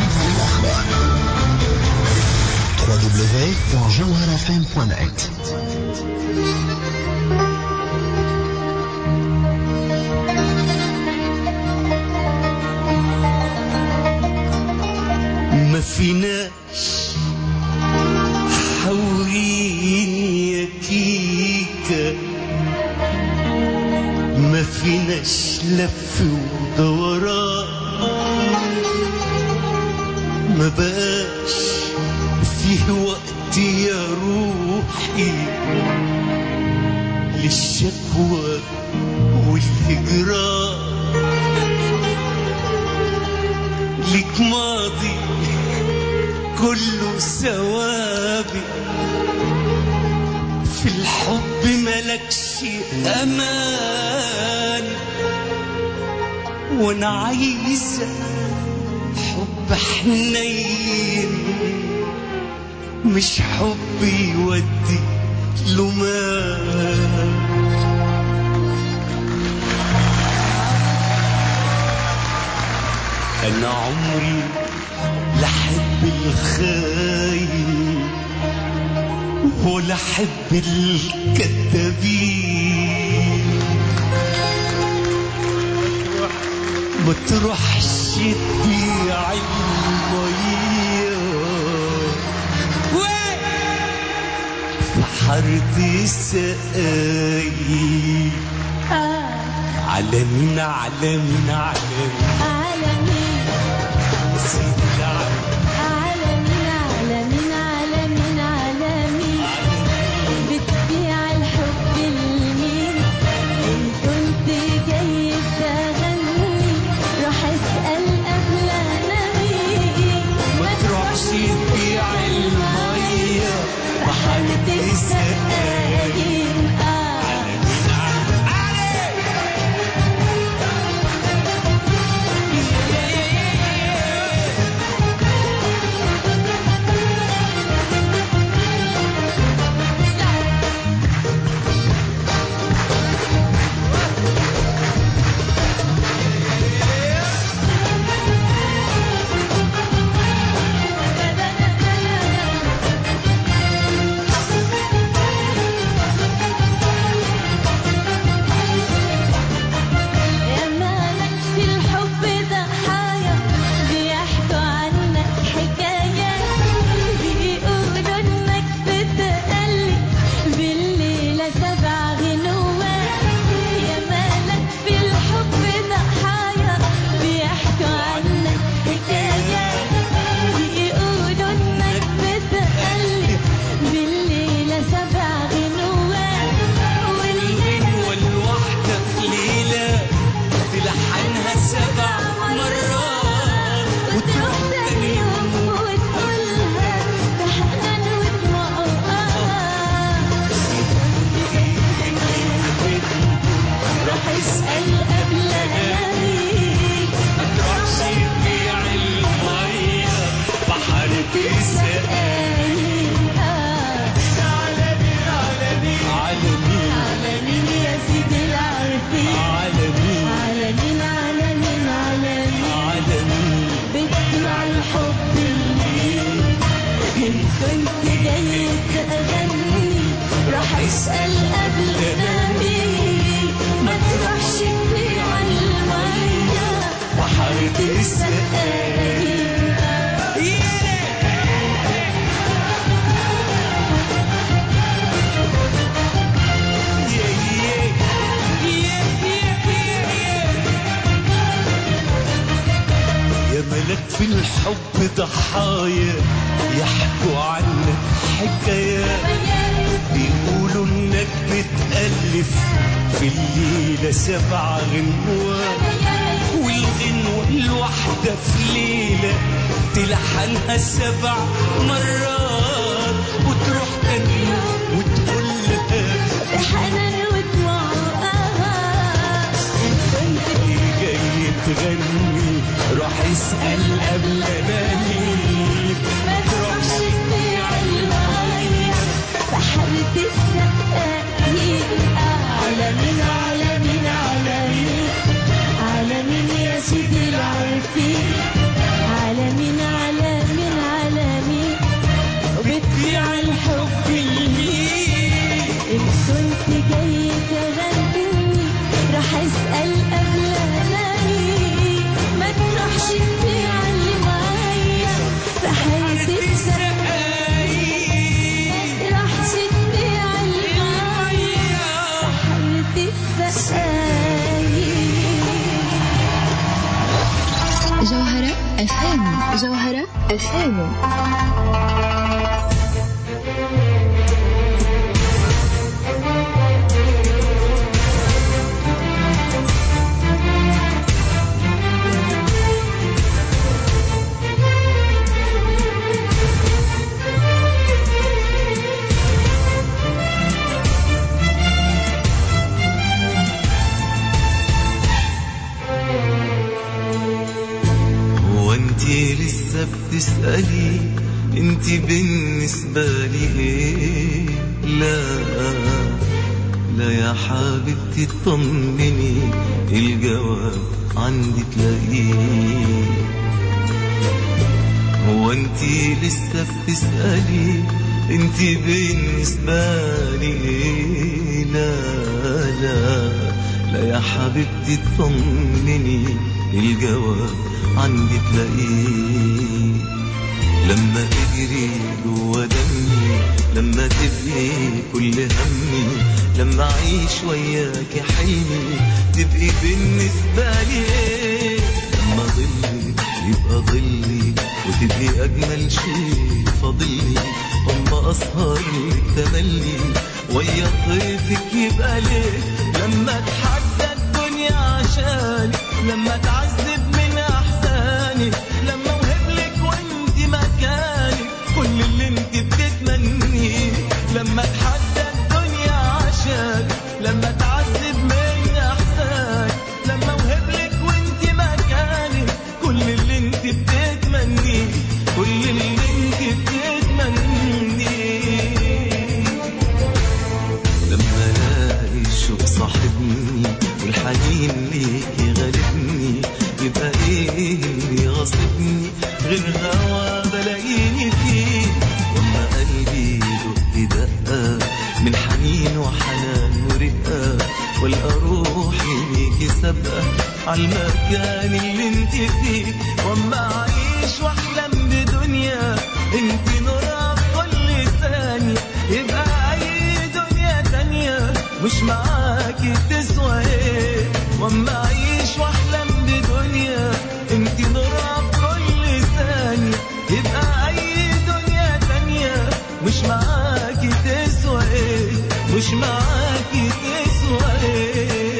[SPEAKER 1] www.jawharfm.net.
[SPEAKER 14] ما فيناش حورية كيكة، ما فيناش لف ودوران، ما باش فيه وقت يا روحي للشكوى والهجران، لك ماضي كله ثوابي، في الحب ملكش امان، وانا عايزة حب حنين مش حب يودي لمان. انا عمري لحب الخاين ولا احب الكذابين، ما تروحش تبيع المية بحارة السقايين. على مين على مين على مين سيدي
[SPEAKER 15] على مين بتبيع الحب لمين؟ إن كنت جاي تغني راح اسأل قبل أنا مين.
[SPEAKER 14] ما تروحش تبيع المية بحارة السقايين. في الحب ضحايا يحكوا عنك حكايات، بيقولوا انك بتألف في الليلة 7 غنوات، والغنوة الواحدة في ليلة تلحنها 7 مرات، وتروح تاني يوم وتقول لها
[SPEAKER 15] بحنان ودموع
[SPEAKER 14] جاي تغني روح اسأل قبل مين.
[SPEAKER 15] ما تروحش تبيع المية بحارة السقايين. على مين على مين على مين على مين يا سيدي العارفين؟ على مين على مين على مين وبتبيع الحب لمين؟ إن كنت جاي تغني راح اسأل قبل أنا مين. ما تروحش تبيع المية بحارة السقايين. ما تروحش تبيع المية بحارة السقايين.
[SPEAKER 4] جوهرة FM.
[SPEAKER 14] بتسألي انت بالنسبة لي ايه؟ لا لا يا حبيبتي اطمني، الجواب عندي تلاقيه. هو انت لسه بتسألي انت بالنسبة لي ايه؟ لا لا لا يا حبيبتي اطمني، الجواب عندي تلاقيه. لما تجري جوا دمي، لما تبقي كل همي، لما اعيش وياك حلمي، تبقي بالنسبة لي ايه؟ لما ظلي يبقى ظلي، وتبقي اجمل شيء فاضلي، اما اسهر لك تملي ويا طيفك يبقى ليه؟ لما اتحدى الدنيا عشاني، لما تعذب من احزاني، لما اوهبلك وانت مكاني كل اللي انت بتتمنيه. لما اتحدى الدنيا عشاني، لما تعذب من احزاني، لما اوهبلك وانت مكاني كل اللي انت بتتمنيه، كل اللي انت بتتمنيه. لما الاقي الشوق صاحبني والحنين ليكي غالبني، يبقى ايه اللي غصبني غير هوا بلاقيني فيه؟ واما قلبي دق دقة من حنين وحنان ورقة، والقى روحي ليكي سابقة عالمكان اللي انت فيه. واما اعيش واحلم بدنيا انت نورها في كل ثانية، يبقى اي دنيا تانية مش معاكي تسوى ايه؟ واما اعيش واحلم بدنيا انت نورها في كل ثانية، يبقى اي دنيا تانية مش معاكي تسوى ايه؟ مش معاكي تسوى ايه؟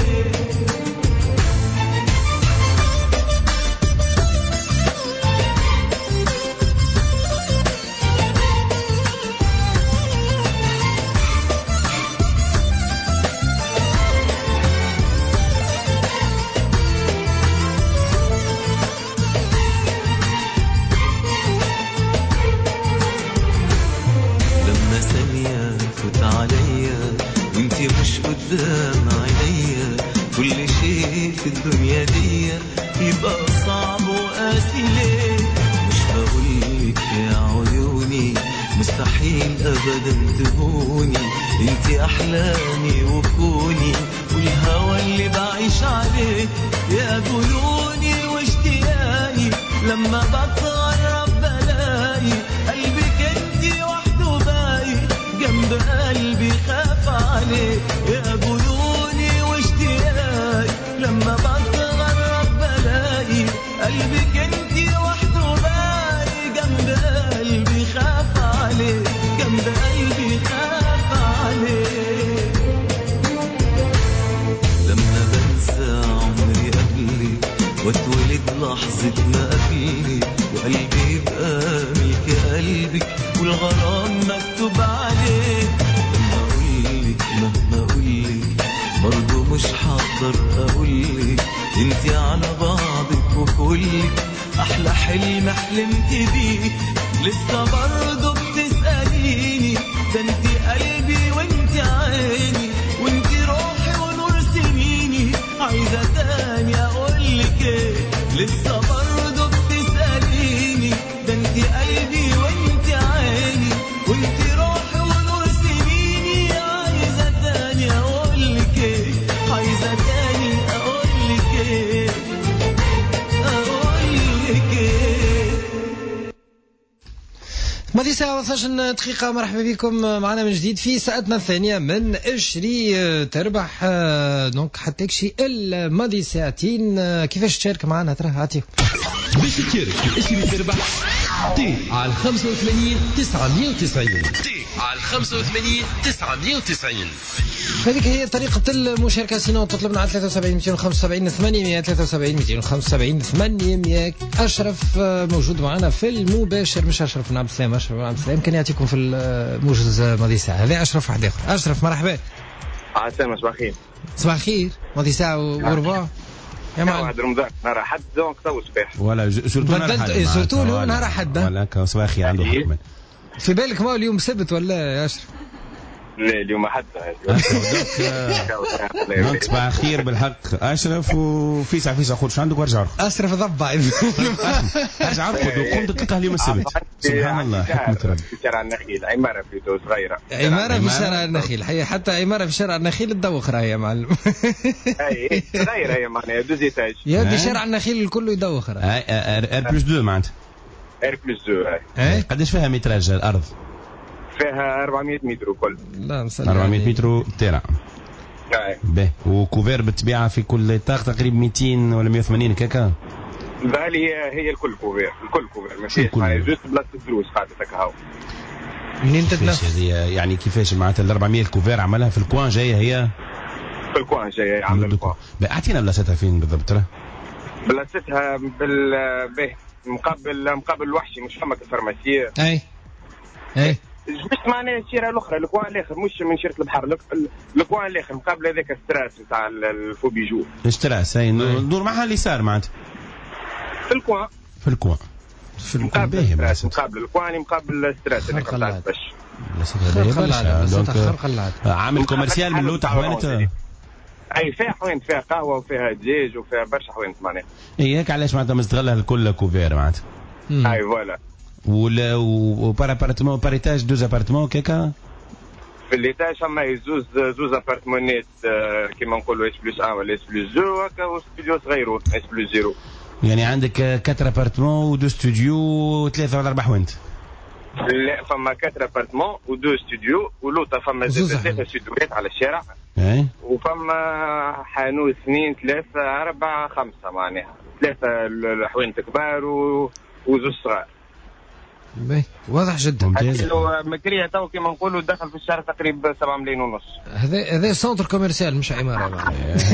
[SPEAKER 14] مش قدام عينيا، كل شيء في الدنيا دي يبقى صعب وقاسي ليه؟ مش بقولك يا عيوني مستحيل ابدا تهوني، انتي احلامي وكوني والهوى اللي بعيش عليه. يا جنوني واشتياقي لما بتغرب بلاقي قلبك انتي وحده باقي جنب قلبي خاف عليه. يا جنوني واشتياقي لما بتغرب بلاقي قلبك انتي وحده باقي جنب قلبي خاف عليه، جنب قلبي خاف عليه. لما بنسى عمري قبلك واتولد لحظة ما قبلك، وقلبي يبقى ملك قلبك والغرام مكتوب عليه. مهما اقولك برضو مش هقدر اقولك انتي على بعضك وكلك احلى حلم حلمت بيه. لسه برضو بتسأليني، ده انتي قلبي وانتي عيني وانتي روحي ونور سنيني، عايزة تاني اقولك ايه؟ لسه برضو بتسأليني، ده انتي قلبي وانتي عيني وانتي روحي ونور سنيني، عايزة تاني اقولك ايه؟ عايزة تاني اقولك ايه؟ اقولك ايه؟
[SPEAKER 2] ماضي ساعة 12 دقيقة. مرحبا بكم معنا من جديد في ساعتنا الثانية من اشري تربح. دونك حتى شي الماضي ساعتين. كيفاش تشارك معنا؟ ترى عطيهم
[SPEAKER 16] باش تشارك في اشري تربح تي على 85 990 تي على 85 990.
[SPEAKER 2] هذيك هي طريقة المشاركة. سينو تطلبنا على 73 275 800 73 275 800. أشرف موجود معنا في المباشر، مش أشرف بن عبد السلام، أشرف بن عبد السلام كان يعطيكم في الموجز ماضي ساعة. هذا أشرف واحد آخر. أشرف مرحبا.
[SPEAKER 17] عسلامة، صباح الخير.
[SPEAKER 2] صباح الخير. ماضي ساعة وربع. يا معلم
[SPEAKER 17] واحد رمضان نهار احد دونك تو صباح
[SPEAKER 3] ولا
[SPEAKER 2] سورتو نهار احد
[SPEAKER 3] ولا صباح خير عنده حق.
[SPEAKER 2] في بالك ما اليوم سبت ولا يا اشرف؟
[SPEAKER 17] لا اليوم حتى
[SPEAKER 3] دونك صباح خير بالحق اشرف وفيسع قول شو عندك وارجع ارقد.
[SPEAKER 2] اشرف ضبع
[SPEAKER 3] ارجع ارقد وقمت تلقاه اليوم السبت. سبحان الله حكمة ربي.
[SPEAKER 17] في شارع النخيل عماره في تو صغيره.
[SPEAKER 2] عماره في شارع النخيل حتى عماره في شارع النخيل تدوخ راهي يا معلم.
[SPEAKER 17] اي صغيره هي معناها دوزيتاج.
[SPEAKER 2] يا ودي شارع النخيل الكل يدوخ راهي.
[SPEAKER 3] R+2 معناتها.
[SPEAKER 17] R+2
[SPEAKER 3] اي قداش فيها متراج الارض؟
[SPEAKER 17] فيها 400 متر وكل.
[SPEAKER 2] لا
[SPEAKER 3] 400 متر تيرا. باهي وكوفير بالطبيعه في كل اطار تقريبا 200 ولا 180 هكاكا.
[SPEAKER 17] بالي هي الكل كوفير ما فيش جوست بلاصه الدروس قاعده هكا.
[SPEAKER 2] منين تتنفس
[SPEAKER 3] يعني كيفاش معناتها ال 400 كوفير عملها في الكوان جايه هي
[SPEAKER 17] في الكوان جايه عامله الكوان.
[SPEAKER 3] اعطينا بلاصتها فين بالضبط؟
[SPEAKER 17] بلاصتها مقابل الوحشي مش فما الفارماسيه.
[SPEAKER 2] اي
[SPEAKER 17] مش معناها الشيره الاخرى الكوان الاخر مش من شيره البحر الكوان الاخر مقابل هذاك الستراس نتاع الفوبيجو
[SPEAKER 3] الستراس اي ندور معها اليسار معناتها
[SPEAKER 17] في الكوان مقابل الستراس مقابل الكوان مقابل الستراس هذاك نتاع البش.
[SPEAKER 3] عامل كوميرسيال من لوطا حوانت.
[SPEAKER 17] اي فيها حوانت فيها قهوه وفيها دجاج وفيها برشا حوانت معناها.
[SPEAKER 3] اي هيك علاش معناتها مستغلها الكل كوفير معناتها.
[SPEAKER 17] اي فوالا.
[SPEAKER 3] ولا وبارابارتمون باريتاج دوز ابارتمون كيكا
[SPEAKER 17] في الليتاج فما زوز ابارتمونات كيما نقولوا S+1 ولا S+2 هكا واستوديو صغير S+0.
[SPEAKER 3] يعني عندك 4 ابارتمون ودو استوديو وثلاثه ولا 4 حوانت.
[SPEAKER 17] لا فما 4 ابارتمون ودو استوديو ولوطا فما ثلاثه استوديوهات على الشارع. وفما حانوت 2 3 4 5 معناها 3 الحوانت كبار وزوز صغار.
[SPEAKER 2] واضح جدا.
[SPEAKER 17] لو مكريه تو كيما نقولوا دخل في الشهر تقريبا 7 ملايين ونص.
[SPEAKER 2] هذا سونتر كوميرسيال مش عماره.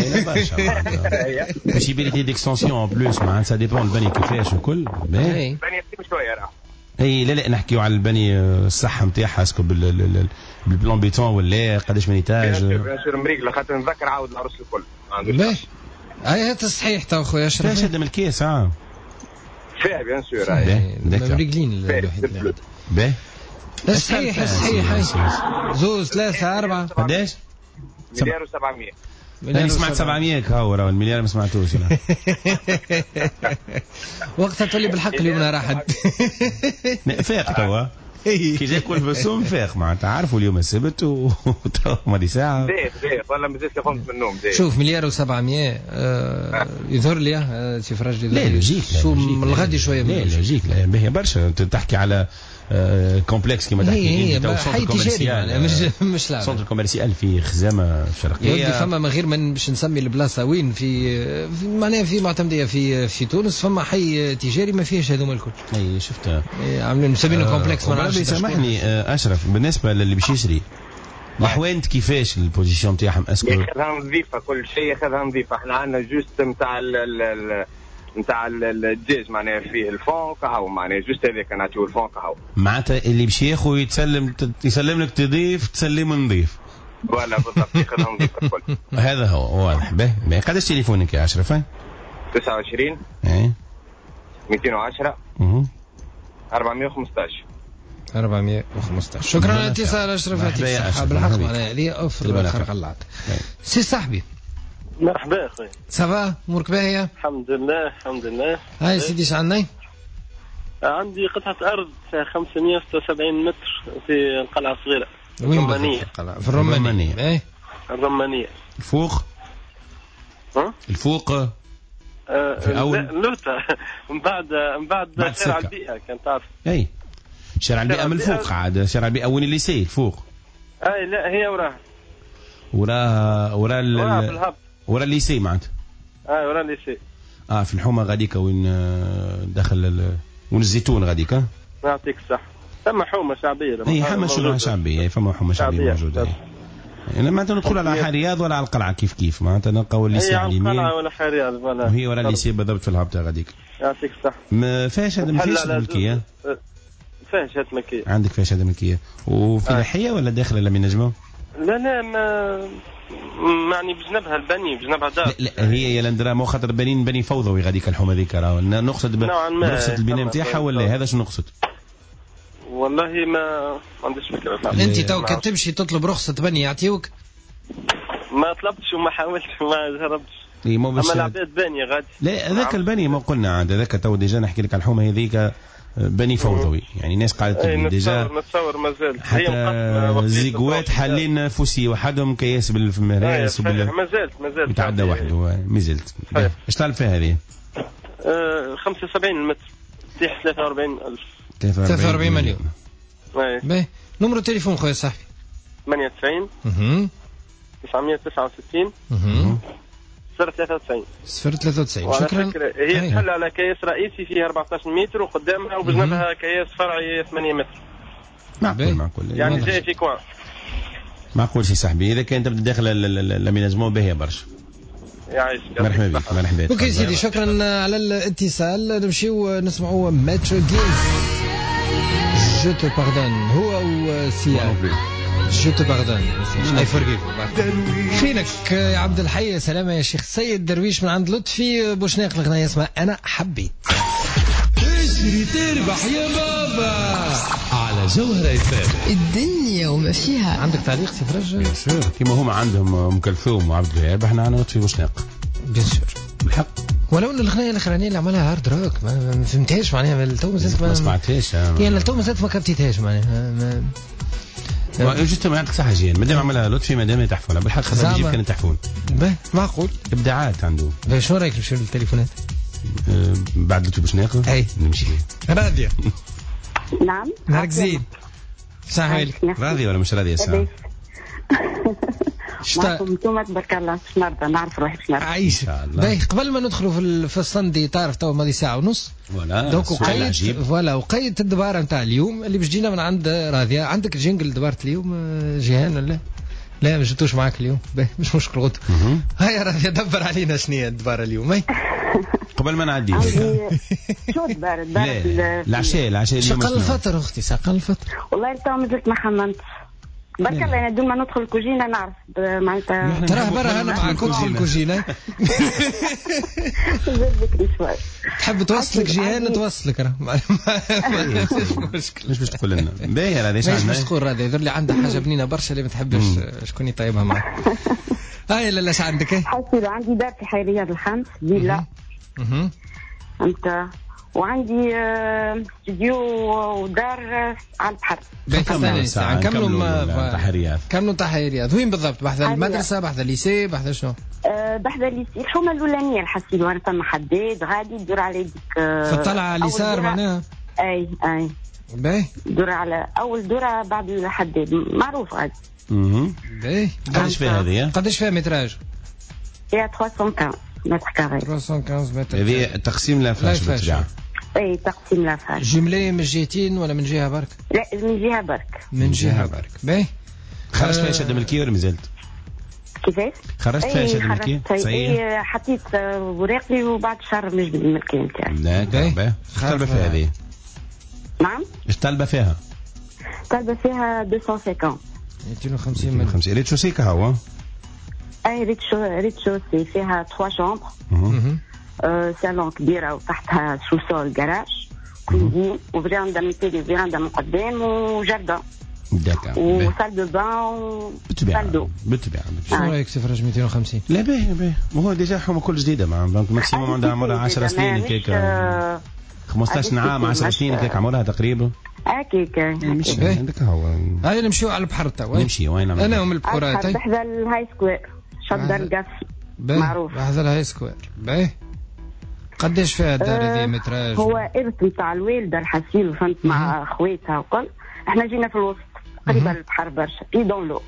[SPEAKER 3] بوسيبيليتي ديكستنسيون اون بلوس معناتها سا ديبون البني كيفاش وكل.
[SPEAKER 17] البني شويه راه.
[SPEAKER 3] اي لا نحكيو على البني الصحه نتاعها اسكو بالبلون بيتون ولا قداش من ايتاج.
[SPEAKER 17] بيان سور مريقله خاطر نذكر عاود العروس الكل
[SPEAKER 2] عنده. هذا صحيح تو خويا اشرف.
[SPEAKER 3] فاش هذا من الكيس
[SPEAKER 17] فيها بيان سور
[SPEAKER 2] مريقلين
[SPEAKER 3] باهي
[SPEAKER 2] صحيح زوز 3 4
[SPEAKER 3] قداش؟
[SPEAKER 17] مليار و700.
[SPEAKER 3] أنا سمعت 700 هاو راه المليار ما سمعتوش.
[SPEAKER 2] وقتها تولي بالحق اليوم راحت.
[SPEAKER 3] فاق توا كي جاي كل بسوم فاق معناتها عارفوا اليوم السبت وتوا مالي ساعه.
[SPEAKER 17] ديت والله مازلت قمت من النوم.
[SPEAKER 2] شوف مليار و700 يظهر لي سي فرج.
[SPEAKER 3] لا لوجيك
[SPEAKER 2] شو من الغد شويه.
[SPEAKER 3] لا لوجيك لا باهي برشا تحكي على كومبلكس كيما تحكي انت
[SPEAKER 2] حي تجاري مش لا
[SPEAKER 3] سونتر كوميرسيال في خزامه شرقيه.
[SPEAKER 2] يودي فما من غير ما باش نسمي البلاصه وين في معناها في معتمديه في تونس فما حي تجاري ما فيهش هذوما الكل.
[SPEAKER 3] اي شفتها
[SPEAKER 2] عاملين مسمينه كومبلكس. ما
[SPEAKER 3] نعرفش. سامحني اشرف بالنسبه للي باش يشري الحوانت كيفاش البوزيشن تاعهم اسكو
[SPEAKER 17] ياخذها نظيفه كل شيء ياخذها نظيفه. احنا عندنا جوست نتاع الدجاج معناها فيه الفون كهو معناها جوست هذاك نعطيو الفون كهو
[SPEAKER 3] معناتها اللي باش ياخذ يسلم لك تضيف تسلم نظيف.
[SPEAKER 17] ولا بالضبط ياخذها نظيفه الكل.
[SPEAKER 3] هذا هو واضح. باهي قداش تليفونك يا اشرف؟
[SPEAKER 17] 29 210 415.
[SPEAKER 2] شكرا على الاتصال اشرف. يعطيك الصحه بالحق معناها هذه اوفر خرق الله. سي صاحبي
[SPEAKER 18] مرحبا اخويا.
[SPEAKER 2] صافا امورك باهيه؟
[SPEAKER 18] الحمد لله.
[SPEAKER 2] هاي سيدي ايش عندنا؟
[SPEAKER 18] عندي قطعه ارض فيها 576 متر في القلعه الصغيره.
[SPEAKER 2] الرومانيه. في الرومانيه.
[SPEAKER 18] الرومانيه
[SPEAKER 3] الفوق. الفوق
[SPEAKER 18] في اول لوطا من بعد شارع البيئه كانت تعرف.
[SPEAKER 3] اي شارع البيئه من الفوق عاد شارع البيئه وين اللي سي الفوق.
[SPEAKER 18] اي لا هي
[SPEAKER 3] ورا الليسي معناتها.
[SPEAKER 18] ورا الليسي.
[SPEAKER 3] في الحومه غاديكا وين دخل وين الزيتون غاديكا.
[SPEAKER 18] يعطيك الصحه. ثم حومه شعبيه.
[SPEAKER 3] اي حومه شعبيه. فما حومه شعبيه موجوده. يعني ما ندخل على حي رياض ولا على القلعه كيف معناتها نلقاو الليسي على اليمين.
[SPEAKER 18] القلعه ولا حي رياض ولا.
[SPEAKER 3] وهي ورا الليسي بالضبط في الهبطه غاديك.
[SPEAKER 18] يعطيك الصحه.
[SPEAKER 3] ما فيهاش هذا ما فيهاش ملكيه.
[SPEAKER 18] فيهاش هاد ملكيه.
[SPEAKER 3] عندك فيهاش هذا ملكيه وفي ناحيه ولا داخل ولا من نجمه؟
[SPEAKER 18] لا ما معني بجنبها البني بجنبها دار.
[SPEAKER 3] لا هي يا لندرا مو خاطر بني فوضوي غاديك الحومه ذيك راه نقصد برخصه البناء نتاعها ولا هذا شنو نقصد؟
[SPEAKER 18] والله ما عنديش فكره.
[SPEAKER 2] انت تو كتمشي تطلب رخصه بني يعطيوك؟
[SPEAKER 18] ما طلبتش وما حاولتش وما جربتش. اما العباد بانيه غادي.
[SPEAKER 3] لا هذاك البني ما قلنا عاد هذاك تو ديجا نحكي لك على الحومه هذيك بني فوضوي يعني ناس قاعده تبني ديجا.
[SPEAKER 18] نتصور مازال
[SPEAKER 3] حتى زيغوات حالين فوسي وحدهم كياس بالمراس
[SPEAKER 18] مازال
[SPEAKER 3] يتعدى وحده مازلت. ايش طالب فيها هذه؟
[SPEAKER 18] 75 متر تيح 43,000
[SPEAKER 2] 43 مليون. باهي نمرو التليفون خويا صاحبي
[SPEAKER 18] 98 969 093.
[SPEAKER 2] شكرا.
[SPEAKER 18] هي تحل على كياس رئيسي فيها 14 متر وقدامها وبجنبها كياس فرعي 8 متر.
[SPEAKER 3] معقول
[SPEAKER 18] يعني جاي في كوان.
[SPEAKER 3] معقول سي صاحبي اذا كان تبدا داخل لاميناجمون باهيه برشا.
[SPEAKER 18] يعيشك.
[SPEAKER 3] مرحبا بك مرحبا بك.
[SPEAKER 2] اوكي سيدي شكرا على الاتصال. نمشيو نسمعوا ماتر جيمز جو تو باردون هو وسيا جو تو باردون اي فورغيف. فينك يا عبد الحي؟ سلامة يا شيخ سيد درويش من عند لطفي بوشناق الغناية اسمها أنا حبيت.
[SPEAKER 16] اشتري تربح يا بابا على جوهرة FM.
[SPEAKER 4] الدنيا وما فيها.
[SPEAKER 2] عندك تعليق سي فرج؟
[SPEAKER 3] سير كيما هما عندهم أم كلثوم وعبد الوهاب احنا عندنا لطفي بوشناق
[SPEAKER 2] بيان سور
[SPEAKER 3] بالحق.
[SPEAKER 2] ولو ان الغنايه الاخرانيه اللي عملها هارد روك ما فهمتهاش معناها التو
[SPEAKER 3] ما سمعتهاش
[SPEAKER 2] يعني التو ما كبتيتهاش معناها
[SPEAKER 3] جست ما عندك صح جيان مادام عملها لطفي مادام تحفون بالحق خاطر يجيب كان تحفون.
[SPEAKER 2] معقول
[SPEAKER 3] ابداعات عنده.
[SPEAKER 2] شنو رايك نمشيو للتليفونات؟
[SPEAKER 3] بعد لطفي بوشناق
[SPEAKER 2] اي
[SPEAKER 3] نمشي.
[SPEAKER 2] راضيه؟
[SPEAKER 5] نعم
[SPEAKER 2] نهارك زين. صح عليك.
[SPEAKER 3] راضيه ولا مش راضيه الساعه؟
[SPEAKER 5] معكم انتم تبارك الله باش نرضى نعرف روحي باش نرضى.
[SPEAKER 2] عايش باهي. قبل ما ندخلوا في الصندي تعرف تو ماضي ساعه ونص دونك وقيد الدباره نتاع اليوم اللي باش جينا من عند راضيه. عندك جينجل دباره اليوم جيهان ولا لا؟ ما جبتوش معاك اليوم باهي مش مشكل غدو. هيا راضيه دبر علينا شنو هي الدباره اليوم. هي
[SPEAKER 3] قبل ما نعدي
[SPEAKER 5] شو الدباره
[SPEAKER 3] العشاء
[SPEAKER 2] سقل الفطر اختي سقل الفطر.
[SPEAKER 5] والله تو مازلت ما حممتش برك الله. انا دون ما ندخل الكوجينه نعرف معناتها
[SPEAKER 2] تراه برا انا معاك ادخل الكوجينه. تحب توصلك جيهان توصلك راه
[SPEAKER 3] مش باش تقول لنا باهي هذا ايش
[SPEAKER 2] عندنا؟ مش تقول هذا يظهر لي عندها حاجه بنينه برشا اللي ما تحبش شكون يطيبها معك. هاي لا ايش عندك؟
[SPEAKER 5] حسيت عندي دار في حي رياض الخامس فيلا انت وعندي استوديو ودار على البحر.
[SPEAKER 2] كملوا تحريات. وين بالضبط؟ بحذا المدرسه بحذا الليسي بحذا شنو؟
[SPEAKER 5] بحذا الليسي الحومه الاولانيه الحسيل وانا ثم حداد غادي تدور على يدك
[SPEAKER 2] في الطلعه على اليسار معناها.
[SPEAKER 5] اي
[SPEAKER 2] باهي
[SPEAKER 5] دور على اول دوره بعد الحداد معروف غادي.
[SPEAKER 2] باهي
[SPEAKER 3] قداش فيها هذه؟
[SPEAKER 2] قداش فيها متراج؟
[SPEAKER 5] فيها 315 متر كاري.
[SPEAKER 2] 315 متر.
[SPEAKER 3] هذه تقسيم لافاش بالطبيعه.
[SPEAKER 5] اي تقسيم لافاش.
[SPEAKER 2] جمله من جهتين ولا من جهه برك؟
[SPEAKER 5] لا من جهه برك.
[SPEAKER 2] من جهه برك. باهي
[SPEAKER 3] خرجت فيها شهاده ملكيه ولا مازلت؟
[SPEAKER 5] كيفاش؟
[SPEAKER 3] خرجت فيها شهاده ملكيه؟
[SPEAKER 5] صحيح. حطيت وراقي وبعد شهر نجبد الملكيه نتاعي.
[SPEAKER 3] لا باهي. ايش طالبه فيها هذه؟
[SPEAKER 5] نعم؟
[SPEAKER 3] ايش طالبه فيها؟
[SPEAKER 5] طالبه فيها 250.
[SPEAKER 2] 250 مليون.
[SPEAKER 3] ريت شوسي كهو.
[SPEAKER 5] اي ريت شوسي فيها 3 شامبر. سالون كبيره وتحتها سوسول جراج كوزين وفيراندا من تالي وفيراندا من قدام وجردة وسال دو بان وسال دو.
[SPEAKER 3] بالطبيعه.
[SPEAKER 2] شنو رايك سفرج 250؟
[SPEAKER 3] لا باهي وهو ديجا حومه كل جديده مع ماكسيموم عندها عمرها 10 سنين هكاك 15 عام 10 سنين هكاك عمرها تقريبا
[SPEAKER 5] هكاك.
[SPEAKER 3] عندك هو.
[SPEAKER 2] هاي نمشيو على البحر تو.
[SPEAKER 3] نمشي وين
[SPEAKER 2] انا ومن البحورات
[SPEAKER 5] بحذا الهاي سكوير شد القفي معروف.
[SPEAKER 2] بحذا الهاي سكوير. باهي قداش فيها الدار هذه متراج؟
[SPEAKER 5] هو إرث نتاع الوالده الحسين وفهمت مع خواتها وكل. احنا جينا في الوسط قريبه للبحر برشا في دون لو.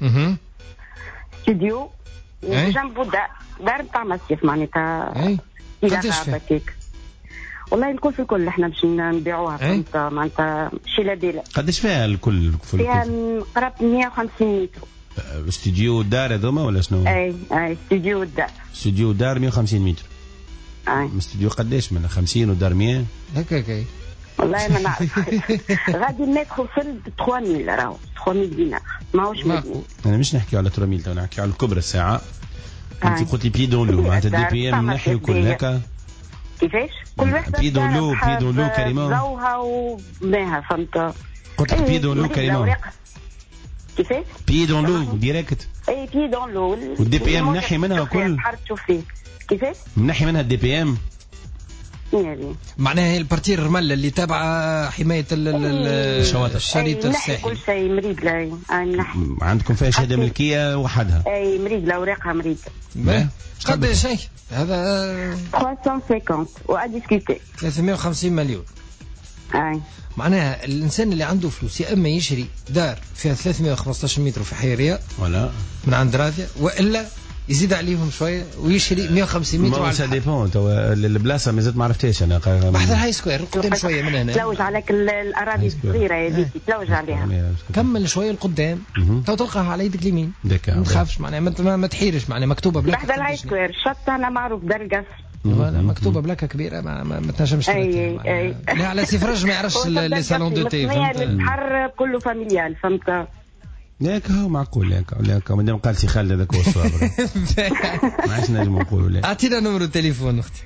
[SPEAKER 5] استوديو وجنبه دار نتاع مصيف معناتها.
[SPEAKER 2] قداش فيها؟
[SPEAKER 5] والله الكل في الكل احنا باش نبيعوها فهمت معناتها شي لابيله.
[SPEAKER 3] قداش فيها الكل؟
[SPEAKER 5] فيها قرب 150 متر.
[SPEAKER 3] استوديو دار هذوما ولا شنو؟
[SPEAKER 5] اي استوديو الدار.
[SPEAKER 3] استوديو دار 150 متر. استوديو قداش من 50 ودار 100
[SPEAKER 5] هكاك. والله ما نعرف. غادي المتر وصل ب 3000 راهو 3000 دينار. ماهوش
[SPEAKER 3] انا مش نحكي على 3000 تو نحكي على الكبرى الساعه. انت قلتي بي دون لو معناتها دي بي ام نحي وكل هكا.
[SPEAKER 5] كيفاش؟ كل وحده
[SPEAKER 3] بي دون لو كريمون
[SPEAKER 5] زوها وماها فهمت.
[SPEAKER 3] قلت بي دون لو كريمون.
[SPEAKER 5] كيفاش؟
[SPEAKER 3] بي دون لو ديريكت.
[SPEAKER 5] اي بي دون لو.
[SPEAKER 3] والدي بي ام نحي منها كل.
[SPEAKER 5] كيفاش؟
[SPEAKER 3] نحي منها الدي بي ام.
[SPEAKER 2] معناها هي البارتير الرملة اللي تابعة حماية
[SPEAKER 3] الشواطئ
[SPEAKER 2] الشريط الساحلي.
[SPEAKER 5] كل شيء مريض لا
[SPEAKER 3] عندكم فيها شهادة ملكية وحدها.
[SPEAKER 5] اي مريض لا اوراقها مريض.
[SPEAKER 2] قداش شيء هذا
[SPEAKER 5] 350 واديسكوتي
[SPEAKER 2] 350 مليون.
[SPEAKER 5] اي
[SPEAKER 2] معناها الانسان اللي عنده فلوس يا اما يشري دار فيها 315 متر في حي الرياض
[SPEAKER 3] ولا
[SPEAKER 2] من عند راضية، والا يزيد عليهم شويه ويشري 150 متر.
[SPEAKER 3] ما سا ديبون تو البلاصه مازلت ما عرفتهاش انا.
[SPEAKER 2] بحث الهاي سكوير قدام شويه من هنا.
[SPEAKER 5] تلوج عليك الاراضي الصغيره هذيك تلوج عليها.
[SPEAKER 2] كمل شويه لقدام تو تلقاها على يدك اليمين. ما تخافش معناها ما تحيرش معناها مكتوبه بلاك.
[SPEAKER 5] بحث الهاي سكوير شط انا معروف دار القصر.
[SPEAKER 2] فوالا مكتوبه بلاكه كبيره ما تنجمش
[SPEAKER 5] اي
[SPEAKER 2] لا على سفراج ما يعرفش لي صالون دو تي.
[SPEAKER 5] فهمت البحر كله فاميليال فهمت.
[SPEAKER 3] ياك هو معقول ياك مادام قال سي خالد هذاك هو الصواب. ما عادش نجم نقولوا لا.
[SPEAKER 2] اعطينا نمرو التليفون اختي.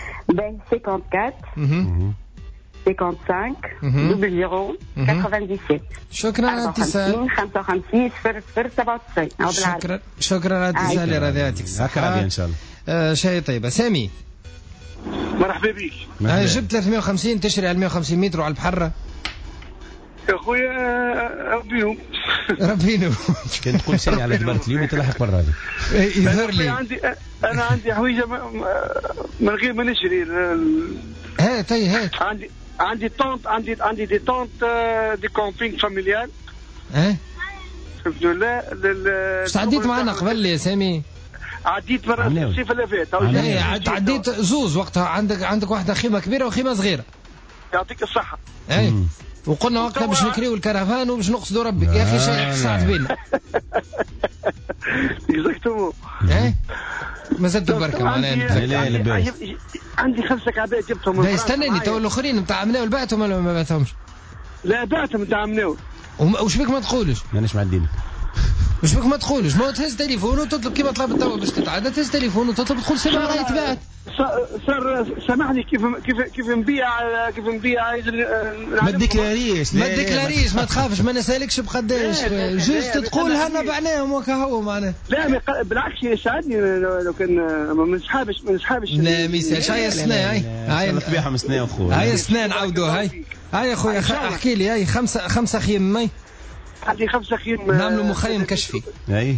[SPEAKER 5] 54 55 00 97.
[SPEAKER 2] شكرا على الاتصال.
[SPEAKER 5] 55 00
[SPEAKER 2] شكرا على الاتصال يا راضي يعطيك
[SPEAKER 3] الصحة. ان شاء الله.
[SPEAKER 2] شاي طيبه. سامي
[SPEAKER 7] مرحبا بك.
[SPEAKER 2] جبت 350 تشري على 150 متر وعلى البحره
[SPEAKER 7] يا خويا
[SPEAKER 2] ربينو.
[SPEAKER 3] كنت تقول سامي على جبرت اليوم تلاحق برا هذه
[SPEAKER 2] يظهر لي
[SPEAKER 7] انا عندي حويجه من غير ما نشري.
[SPEAKER 2] هات
[SPEAKER 7] عندي طونت عندي دي طونت دي كومبينغ فاميليال. الحمد لله.
[SPEAKER 2] عديت معنا قبل يا سامي.
[SPEAKER 7] عديت مرة الصيف اللي فات.
[SPEAKER 2] عديت زوز وقتها. عندك واحدة خيمة كبيرة وخيمة صغيرة.
[SPEAKER 7] يعطيك الصحة.
[SPEAKER 2] وقلنا وقتها باش نكريو الكرفان وباش نقصدوا ربي. يا اخي شيء ساعد بينا.
[SPEAKER 7] اكزاكتومون.
[SPEAKER 2] ما زدت بركة معناها.
[SPEAKER 3] لا
[SPEAKER 7] عندي 5 كعبات جبتهم.
[SPEAKER 2] لا استناني تو الاخرين نتاع مناول بعتهم ولا ما بعتهمش؟
[SPEAKER 7] لا بعتهم نتاع مناول.
[SPEAKER 2] وش بك ما تقولش؟
[SPEAKER 3] مانيش معدين.
[SPEAKER 2] مش بك ما تقولش؟ ما تهز تليفون وتطلب كيما طلبت توا باش تتعدى. تهز تليفون وتطلب تقول سامي راهي تباعت.
[SPEAKER 7] صار سامحني كيف نبيع
[SPEAKER 3] ما تديكلاريش
[SPEAKER 2] ما تخافش ما نسالكش بقداش. جوست تقولها انا بعناهم وكهو معناه.
[SPEAKER 7] لا بالعكس يساعدني لو كان ما نسحابش.
[SPEAKER 2] لا ميساش. هاي السنة هاي
[SPEAKER 3] تبيعهم سنة اخويا.
[SPEAKER 2] هاي السنة نعاودوها. هاي يا خويا احكي لي. هاي 5 خيم مي.
[SPEAKER 7] عندي 5 خيم.
[SPEAKER 2] نعملوا مخيم كشفي.
[SPEAKER 3] اي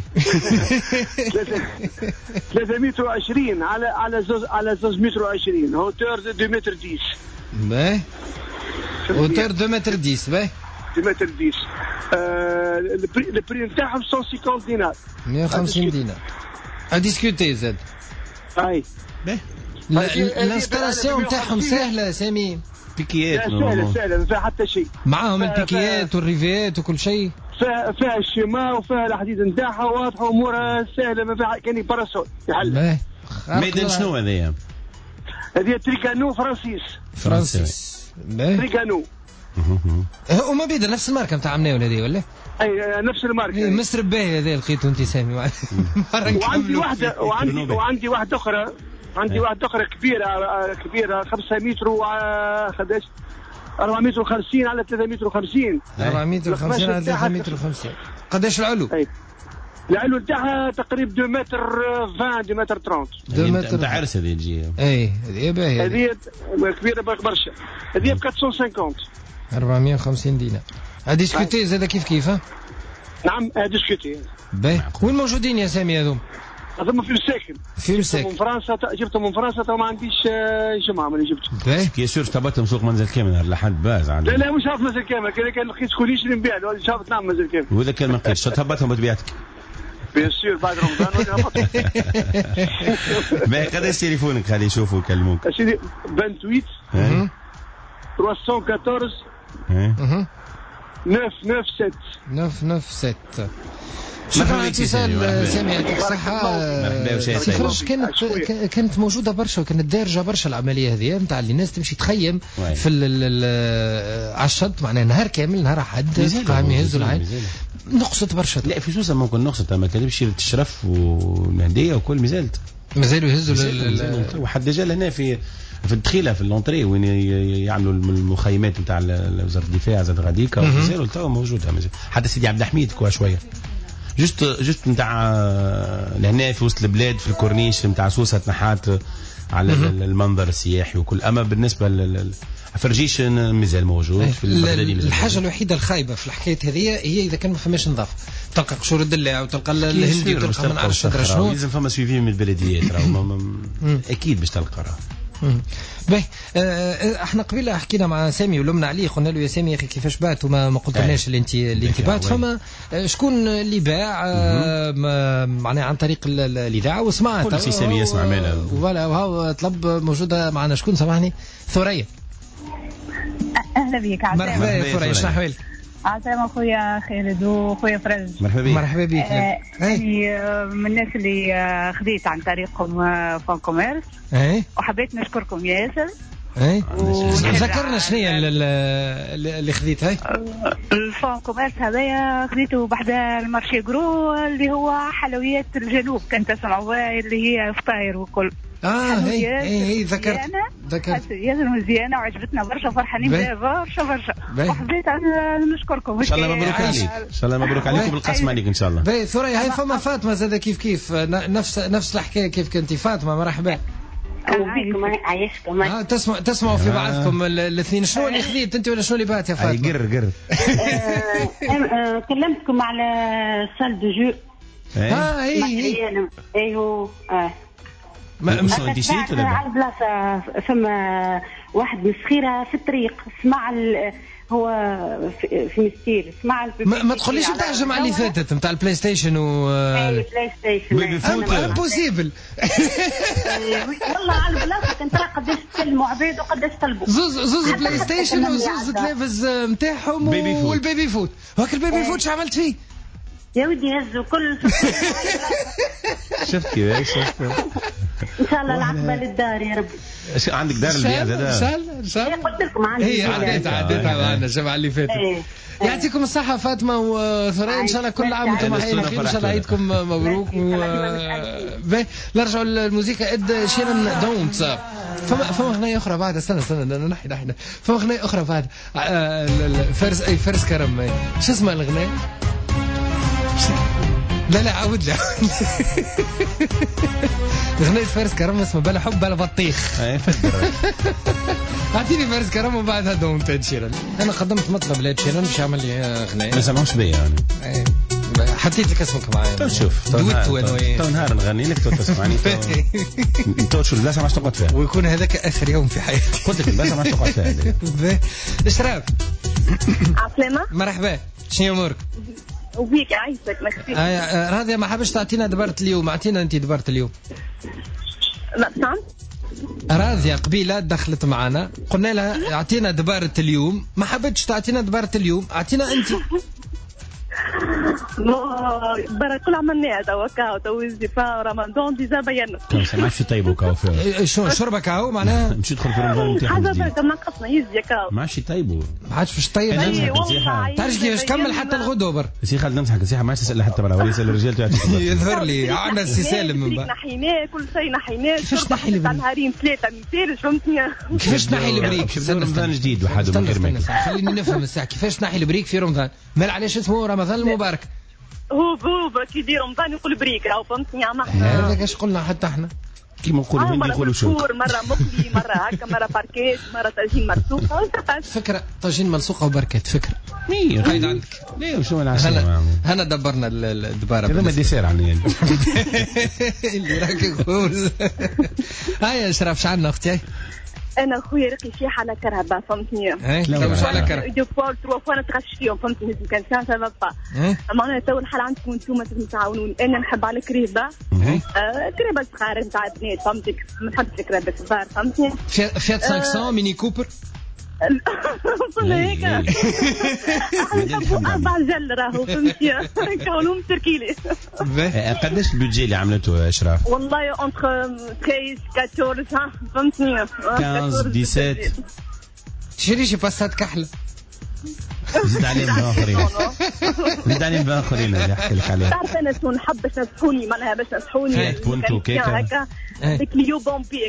[SPEAKER 7] 320 على 2 متر و20 هوتور 2 متر 10.
[SPEAKER 2] باهي هوتور 2 متر 10. باهي
[SPEAKER 7] 2 متر 10. البري نتاعهم 150 دينار.
[SPEAKER 2] 150 دينار. اديسكوتي زاد.
[SPEAKER 7] اي
[SPEAKER 2] باهي الانستالاسيون نتاعهم سهلة سامي.
[SPEAKER 3] بيكيات
[SPEAKER 7] سهلة ما فيها حتى شيء.
[SPEAKER 2] معاهم البيكيات والريفيات وكل شيء.
[SPEAKER 7] فيها الشماء وفيها الحديد نتاعها واضحة وامورها سهلة. ما فيها كاني باراسول يحل.
[SPEAKER 3] ميدن شنو هذه؟
[SPEAKER 7] هذه تريكانو فرانسيس. تريكانو.
[SPEAKER 2] هما بيدر نفس الماركة نتاع مناول هذه ولا؟
[SPEAKER 7] اي نفس الماركة.
[SPEAKER 2] مصر باهي هذا لقيته انت سامي.
[SPEAKER 7] وعندي واحدة أخرى. عندي واحدة أخرى كبيرة 5 متر وخداش 4 متر و50 على 3 متر و50.
[SPEAKER 2] 4 متر و50 على 3 متر و50. قداش العلو؟
[SPEAKER 7] العلو نتاعها تقريبا 2 متر 20 2 متر 30.
[SPEAKER 3] 2 متر نتاع عرس هذه تجي.
[SPEAKER 2] اي هذه باهية.
[SPEAKER 7] هذه كبيرة برشا. هذه ب 450.
[SPEAKER 2] 450 دينار. ديسكوتي زاد كيف
[SPEAKER 7] نعم ديسكوتي.
[SPEAKER 2] باهي وين موجودين يا سامي هذوم؟
[SPEAKER 7] هذوما في الساكن. جبتهم من فرنسا تو ما عنديش جمعة ماني جبتهم.
[SPEAKER 3] كي سور تبطهم سوق منزل كامل لحد باز عندي.
[SPEAKER 7] لا مش عارف منزل كامل. كان لقيت شكون يشري نبيع له. شافت نعم منزل كامل.
[SPEAKER 3] وإذا كان ما لقيتش تهبطهم بطبيعتك.
[SPEAKER 7] بيان سور بعد رمضان ولا هبطهم.
[SPEAKER 3] باهي قداش تليفونك خلي يشوفوا يكلموك؟
[SPEAKER 7] سيدي 28 314
[SPEAKER 2] 997. شكرا على اتصال سامي، يعطيك الصحة. سي فرج كانت موجودة برشا وكانت دارجة برشا العملية هذه نتاع اللي الناس تمشي تخيم في على الشط، معناها نهار كامل، نهار أحد قاعدين يهزوا العين. نقصت برشا.
[SPEAKER 3] لا في سوسة ممكن نقصت، ما تمشي تشرف والمهدية وكل مازالوا
[SPEAKER 2] يهزوا
[SPEAKER 3] وحد جال هنا في الدخيله في اللونتري وين يعملوا المخيمات نتاع وزاره الدفاع زاد غاديكا مازالوا تو موجوده حتى سيدي عبد الحميد كوا شويه جست نتاع لهنا في وسط البلاد في الكورنيش نتاع سوسه تنحات على المنظر السياحي وكل. اما بالنسبه فرجيش مازال موجود في البغدادي.
[SPEAKER 2] الحاجه الوحيده الخايبه في الحكايه هذه هي اذا كان ما فماش نظافه، تلقى قشور الدلاع وتلقى الهندي وتلقى ما نعرفش شنو.
[SPEAKER 3] لازم فما سويفي من البلديات اكيد باش تلقى.
[SPEAKER 2] باهي احنا قبيله حكينا مع سامي ولمنا عليه، قلنا له يا سامي يا اخي كيفاش بات وما قلتلناش اللي انت بات. فما شكون اللي باع معناها عن طريق الاذاعه وسمعت
[SPEAKER 3] كل سامي يسمع معنا
[SPEAKER 2] فوالا. وهو طلب موجوده معنا شكون سامحني؟ ثريا.
[SPEAKER 19] اهلا بك.
[SPEAKER 2] مرحبا يا ثريا، شنو احوالك؟
[SPEAKER 19] عسلامة خويا خالد وخويا فرج.
[SPEAKER 2] مرحبا بك.
[SPEAKER 19] أني من الناس اللي خديت عن طريقكم فون كوميرس وحبيت نشكركم ياسر.
[SPEAKER 2] ذكرنا شنو هي اللي خديت هاي؟
[SPEAKER 19] الفون كوميرس هذايا خديته بعد المارشي جرو اللي هو حلويات الجنوب، كنت تسمعوا اللي هي فطاير وكل.
[SPEAKER 2] هي ذكرت
[SPEAKER 19] ياسر مزيانه وعجبتنا برشا، فرحانين بها برشا وحبيت نشكركم.
[SPEAKER 3] ان شاء الله مبروك عليك، ان شاء الله مبروك عليك وبالقسم عليك ان شاء الله.
[SPEAKER 2] باهي ثريا، هاي فما فاطمه زاد كيف نفس الحكايه كيف كنتي فاطمه. مرحبا
[SPEAKER 19] بكم، عايشكم.
[SPEAKER 2] تسمعوا في بعضكم الاثنين. شنو اللي خذيت انت ولا شنو اللي بات يا فاطمه؟
[SPEAKER 3] قر
[SPEAKER 19] كلمتكم على سال دو جو.
[SPEAKER 2] هي
[SPEAKER 19] ايوه
[SPEAKER 3] مش نسيت ولا
[SPEAKER 19] على البلاصه فما واحد مسخيره في الطريق اسمع هو في مستير اسمع
[SPEAKER 2] ما تقوليش نتاع الجمعه اللي فاتت نتاع البلاي ستيشن و
[SPEAKER 19] البلاي ستيشن
[SPEAKER 2] امبوسيبل.
[SPEAKER 19] والله على البلاصه كنت راه قداش تكلموا عباد وقداش طلبوا
[SPEAKER 2] زوز بلاي ستيشن وزوز تلفز نتاعهم والبيبي فوت. هاك البيبي فوت شو عملت فيه
[SPEAKER 19] يا ودي؟ هزوا كل
[SPEAKER 3] شفت كيفاش
[SPEAKER 19] ان شاء الله العقبه للدار يا رب.
[SPEAKER 3] عندك دار البيع زاد
[SPEAKER 19] ان شاء الله قلت لكم عندي.
[SPEAKER 2] هي عديت معنا الجمعه اللي فاتت. يعطيكم الصحة فاطمة وثريا، إن شاء الله كل عام وأنتم حيين بخير، إن شاء الله عيدكم مبروك. نرجعوا للموسيقى إد شيرن دونت. فما أغنية أخرى بعد، استنى نحي فما أغنية أخرى بعد فارس كرم. شو اسمها الأغنية؟ لا عاود لي أغنية فارس كرم اسمها بلا حب بلا بطيخ. أعطيني فارس كرم وبعدها دونت إد شيرن. أنا قدمت مطلب لإد شيرن باش يعمل لي أغنية
[SPEAKER 3] ما سمعوش بيا يعني.
[SPEAKER 2] حطيت لك اسمك معايا.
[SPEAKER 3] تو شوف تو نهار نغني لك تو تسمعني تو شو البلاصة ما تقعد فيها
[SPEAKER 2] ويكون هذاك آخر يوم في حياتي.
[SPEAKER 3] قلت لك البلاصة ما تقعد فيها.
[SPEAKER 2] إشراف
[SPEAKER 19] عسلامة.
[SPEAKER 2] مرحبا، شنو أمورك؟
[SPEAKER 19] وبيك عايشك مكسيك.
[SPEAKER 2] راضية ما حبش تعطينا دبرت اليوم، اعطينا انت دبرت اليوم.
[SPEAKER 19] لا سام
[SPEAKER 2] راضية قبيلة دخلت معنا قلنا لها اعطينا دبارة اليوم، ما حبتش تعطينا دبارة اليوم، اعطينا انت.
[SPEAKER 19] كل عملنا هذا وكاو تو الزفاء رمضان ديجا بينا.
[SPEAKER 3] ما عادش يطيبوا كاو فيه.
[SPEAKER 2] شنو شربة كاو معناها؟
[SPEAKER 3] مش يدخل في رمضان نتاعهم.
[SPEAKER 19] حاجة برك ناقصنا يزيا كاو.
[SPEAKER 3] ما عادش يطيبوا.
[SPEAKER 2] ما عادش باش طيب. تعرف كيفاش كمل حتى الغدوة برك.
[SPEAKER 3] سي خالد ننصحك سي ما عادش تسأل حتى برا ولا يسأل الرجال تاعك.
[SPEAKER 2] يظهر لي عندنا السي سالم من بعد.
[SPEAKER 19] نحيناه كل شيء نحيناه.
[SPEAKER 2] كيفاش نحي البريك؟
[SPEAKER 19] نهارين ثلاثة مثال فهمتني.
[SPEAKER 2] كيفاش نحي البريك؟
[SPEAKER 3] في رمضان جديد وحده من غير ما.
[SPEAKER 2] خليني نفهم الساعة كيفاش نحي البريك في رمضان؟ مال علاش اسمه رمضان المبارك؟
[SPEAKER 19] هو كي يدير رمضان يقول بريك راهو فهمتني يا محمد.
[SPEAKER 2] هذاك اش قلنا حتى احنا
[SPEAKER 3] كيما نقولوا هندي يقولوا شو
[SPEAKER 19] مرة مقلي مرة هكا مرة باركيت مرة طاجين مرسوقة.
[SPEAKER 2] فكرة طاجين مرسوقة وبركات فكرة.
[SPEAKER 3] قايد عندك ليه وشو العشاء؟
[SPEAKER 2] هنا دبرنا الدبارة
[SPEAKER 3] هذا ما ديسير عني يعني
[SPEAKER 2] اللي راك يقول. هيا اشرف شعلنا اختي.
[SPEAKER 19] انا خويا رقي شيح على كرهبه فهمتني.
[SPEAKER 2] لا مش على كرهبه
[SPEAKER 19] دو بول تروا فوا نتغش فيهم فهمتني لازم كان سان سافا با. معناها تو الحال عندكم انتم لازم تعاونوني. انا نحب على كريبه كريبه صغار نتاع بنات فهمتك ما نحبش الكريبه كبار فهمتني.
[SPEAKER 2] فيات 500 ميني كوبر.
[SPEAKER 19] وصلنا هيك نحبوا 4 جل راهو فهمتي كونهم تركيلي.
[SPEAKER 3] قداش البودجي اللي عملته اشراف؟
[SPEAKER 19] والله اونتر 13 14 فهمتني
[SPEAKER 3] 15 17
[SPEAKER 2] تشري شي باسات كحل
[SPEAKER 3] زيد عليهم باخرين زيد عليهم باخرين اللي احكي لك عليه.
[SPEAKER 19] تعرف انا شو نحب باش نصحوني معناها باش نصحوني
[SPEAKER 3] بونتو كيكه
[SPEAKER 19] هكا كليو بومبي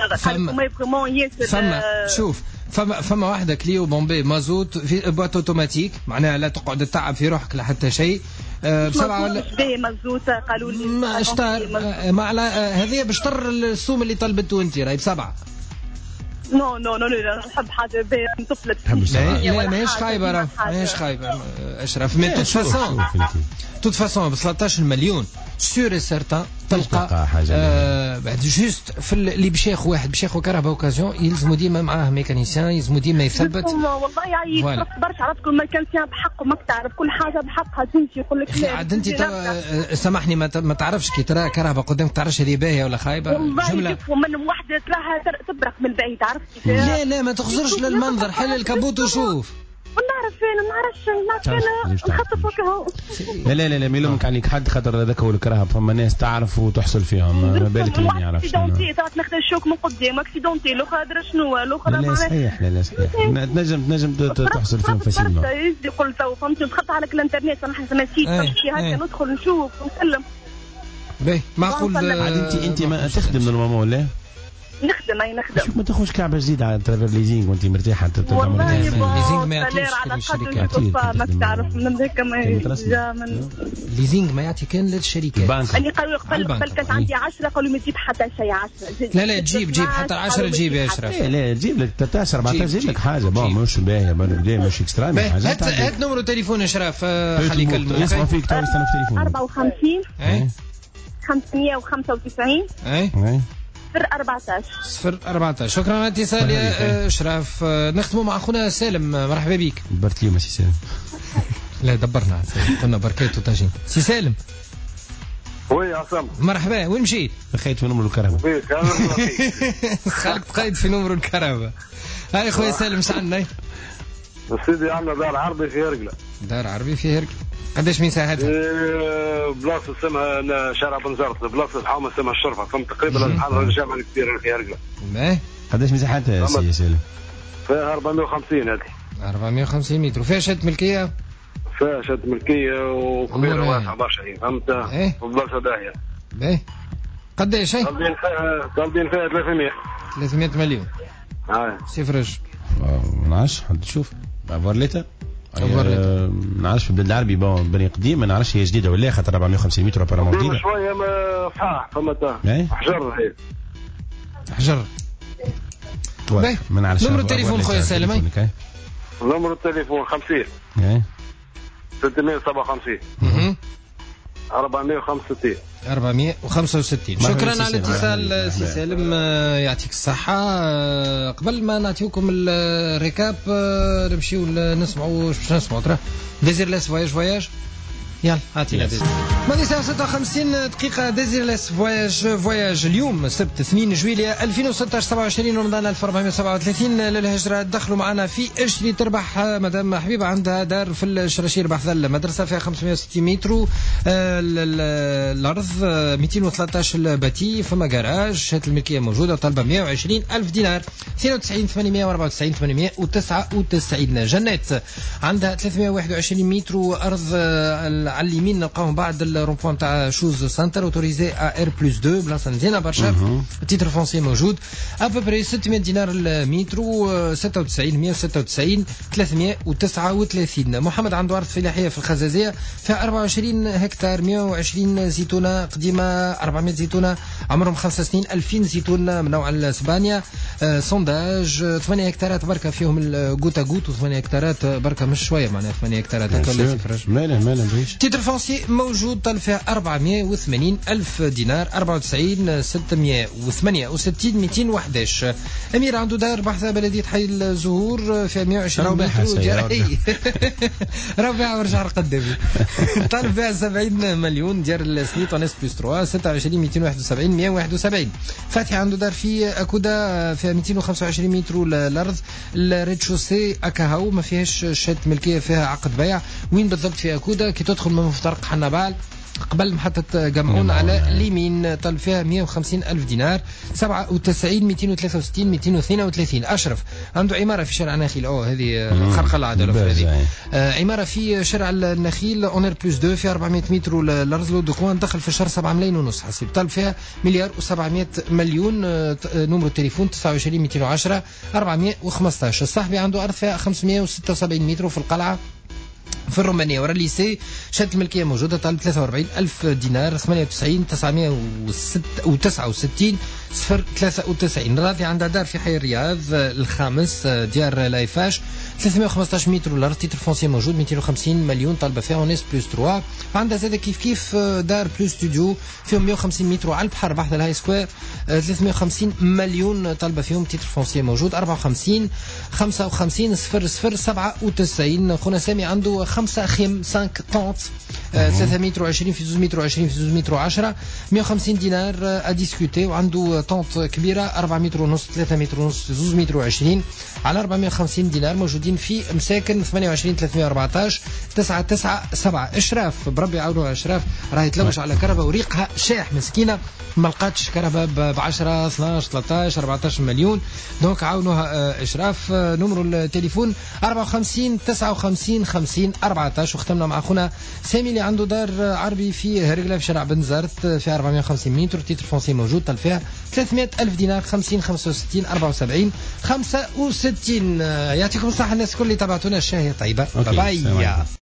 [SPEAKER 2] فما شوف فما واحدة كليو بومبي مازوت في بوات اوتوماتيك معناها لا تقعد تتعب في روحك لحتى شيء بسبعة
[SPEAKER 19] مازوت قالوا لي
[SPEAKER 2] ما اشتر ما على هذه بشطر السوم اللي طلبته انت راهي بسبعة.
[SPEAKER 19] نو نحب حاجة طفلت
[SPEAKER 2] لا ماهيش خايبة ماهيش خايبة اشرف من توت فاسون ب 13 مليون سور سيرتان تلقى بعد جوست في اللي باش ياخذ واحد باش ياخذ كهرباء اوكازيون يلزموا ديما معاه ميكانيسيان يلزموا ديما يثبت.
[SPEAKER 19] والله يعيط برشا عرفت كل ميكانيسيان بحقه ماك تعرف كل حاجه بحقها تمشي يقول لك لا
[SPEAKER 2] عاد انت سامحني ما تعرفش كي ترى كهرباء قدامك تعرفش هذه باهيه ولا خايبه
[SPEAKER 19] جمله من وحده تراها تبرق من بعيد عرفت
[SPEAKER 2] لا ما تخزرش للمنظر حل الكابوت وشوف.
[SPEAKER 19] ما نعرفش نخطف وكهو.
[SPEAKER 3] لا ميلومك عليك حد خاطر هذاك هو الكراهه فما ناس تعرف وتحصل فيهم ما بالك اللي ما يعرفش.
[SPEAKER 19] اكسيدونتي تعرف ناخذ الشوك من قدام اكسيدونتي الاخرى درا شنو الاخرى
[SPEAKER 3] لا صحيح لا صحيح تنجم تحصل فيهم فاسيلمون.
[SPEAKER 19] يجي يقول تو فهمت نخط على الانترنت انا نسيت نمشي هكا ندخل نشوف ونسلم.
[SPEAKER 2] باهي معقول
[SPEAKER 3] انت ما تخدم نورمالمون ولا؟
[SPEAKER 19] نخدم
[SPEAKER 3] شوف ما تاخذش كعبه جديده على ترافير ليزينغ وانت مرتاحه
[SPEAKER 19] والله
[SPEAKER 2] ليزينغ ما يعطيش
[SPEAKER 19] على الشركات ماك تعرف من هيك ما جا من
[SPEAKER 2] ليزينغ ما يعطي كان للشركات.
[SPEAKER 19] اللي قالوا قبل كانت عندي 10 قالوا ما تجيب حتى شيء 10.
[SPEAKER 2] لا تجيب حتى 10 تجيب يا اشرف.
[SPEAKER 3] لا تجيب لك 13 14 تجيب لك حاجه بون مش باهيه مش اكسترا
[SPEAKER 2] حاجات. هات نمرو تليفون اشرف خلي يكلموك.
[SPEAKER 3] يسمع فيك تو يستنى في تليفون
[SPEAKER 19] 54 595 014.
[SPEAKER 2] شكرا على الاتصال يا اشرف. نختموا مع اخونا سالم. مرحبا بك.
[SPEAKER 3] دبرت اليوم سي سالم.
[SPEAKER 2] لا دبرنا قلنا بركات وطاجين. سي سالم
[SPEAKER 20] وي عصام
[SPEAKER 2] مرحبا وين مشيت؟
[SPEAKER 3] خيط في نمر الكهرباء.
[SPEAKER 2] خلك تقيد في نمر الكهرباء. هاي خويا سالم اش عندنا؟
[SPEAKER 20] سيدي عندنا دار عربي في هرقله.
[SPEAKER 2] دار عربي في هرقله قداش مساحتها؟
[SPEAKER 20] بلاصه اسمها شارع بن زرط بلاصه الحومه اسمها الشرفه فهمت تقريبا الحاره الجامعه الكبيره في هرقله.
[SPEAKER 3] قداش مساحتها يا سي سالم؟
[SPEAKER 20] فيها 450 هذه
[SPEAKER 2] 450 متر. وفيها شهاده ملكيه؟
[SPEAKER 20] فيها شهاده ملكيه وكبيره واسعه برشا فهمت وبلاصه باهيه.
[SPEAKER 2] باهي قداش هي؟
[SPEAKER 20] طالبين فيها
[SPEAKER 2] 300 مليون. سيفرج
[SPEAKER 3] ما نعرفش حد تشوف فورليتا ما نعرفش في البلاد العربي بني قديم ما نعرفش هي جديده ولا خاطر 450 متر ابارامون جديده
[SPEAKER 20] شويه ما صحاح فما حجر هي
[SPEAKER 2] حجر.
[SPEAKER 3] ما نعرفش.
[SPEAKER 2] نمر التليفون خويا سالم.
[SPEAKER 20] نمر التليفون 50 657
[SPEAKER 2] 465. شكرا على الاتصال سي سالم يعطيك الصحة. قبل ما نعطيكم الريكاب نمشيو نسمعوا باش نسمعوا ترى ديزيرليس فواياج يلا هاتينا ديزير. ماضي ساعة 56 دقيقة. ديزيرليس فواياج اليوم السبت 2 جويلية 2016 27 رمضان 1437 للهجرة. دخلوا معنا في اشتري تربح. مدام حبيبة عندها دار في الشراشير بحذل مدرسة فيها 560 متر الأرض 213 باتي فما جراج. شهادة الملكية موجودة طالبة 120 ألف دينار 92 894 899. جنات عندها 321 متر أرض على اليمين نلقاهم بعد الرومبوان تاع شوز سنتر اوتوريزي ار بلس 2 بلاصه مزيانه برشا. التيتر فرونسي موجود ابوبري 600 دينار المتر 96 196 339. محمد عنده ارض فلاحيه في الخزازيه فيها 24 هكتار 120 زيتونه قديمه 400 زيتونه عمرهم 5 سنين 2000 زيتون من نوع الاسبانيا. سونداج 8 هكتارات بركه فيهم الجوتا جوت و8 هكتارات بركه مش شويه معناها 8 هكتارات هكا ولا
[SPEAKER 3] ماله بريش
[SPEAKER 2] تيتر فونسي موجود طال فيها 480 ألف دينار 94 668 211. أمير عنده دار بحثها بلدية حي الزهور فيها 120 متر ربيعة ورجع قدامي طالب فيها 70 مليون ديال السنيت وناس بلس 3 26 271 171. فاتحة عنده دار في أكودا فيها 225 متر الأرض الريد شوسي أكاهو ما فيهاش شهادة ملكية فيها عقد بيع. وين بالضبط في أكودا كي تدخل من مفترق حنبال قبل محطة جمعون على اليمين طلب فيها 150 ألف دينار 97 263 232. أشرف عنده عمارة في شارع النخيل هذه خرق العادة هذه عمارة في شارع النخيل اونير بلس 2 في 400 متر الأرض لو دوكوان دخل في الشهر 7 ملايين ونص حسيب طلب فيها مليار و700 مليون. نمرو التليفون 29 210 415. الصاحبي عنده أرض فيها 576 متر في القلعة في الرومانية ورا الليسي شهادة الملكية موجودة طالب 43 ألف دينار 98 969 093. راضي عندها دار في حي الرياض الخامس ديار لايفاش 315 متر الأرض تيتر فونسي موجود 250 مليون طالبة فيها وناس بلس 3. عندها زاد كيف دار بلس ستوديو فيهم 150 متر على البحر بحث الهاي سكوير 350 مليون طالبة فيهم تيتر فونسي موجود 54 55 097. خونا سامي عنده 5 خيم 5 طونت 320 في 220 في 210 150 دينار اديسكوتي. وعنده طونت كبيرة 4 متر ونص 3 متر ونص 220 على 450 دينار موجودين في مساكن 28 314 997. اشراف بربي يعاونوها اشراف راهي تلوش على كهرباء وريقها شاح مسكينه ما لقاتش كهرباء ب 10 12 13 14 مليون دونك عاونوها اشراف. نمر التليفون 54 59 50 14. وختمنا مع اخونا سامي اللي عنده دار عربي في هرقله في شارع بن زرت في 450 متر تيتر فونسي موجود طال فيها 300 ألف دينار 50 65 74 65. يعطيكم الصحة الناس كل اللي تابعتونا الشاهية طيبة. باي.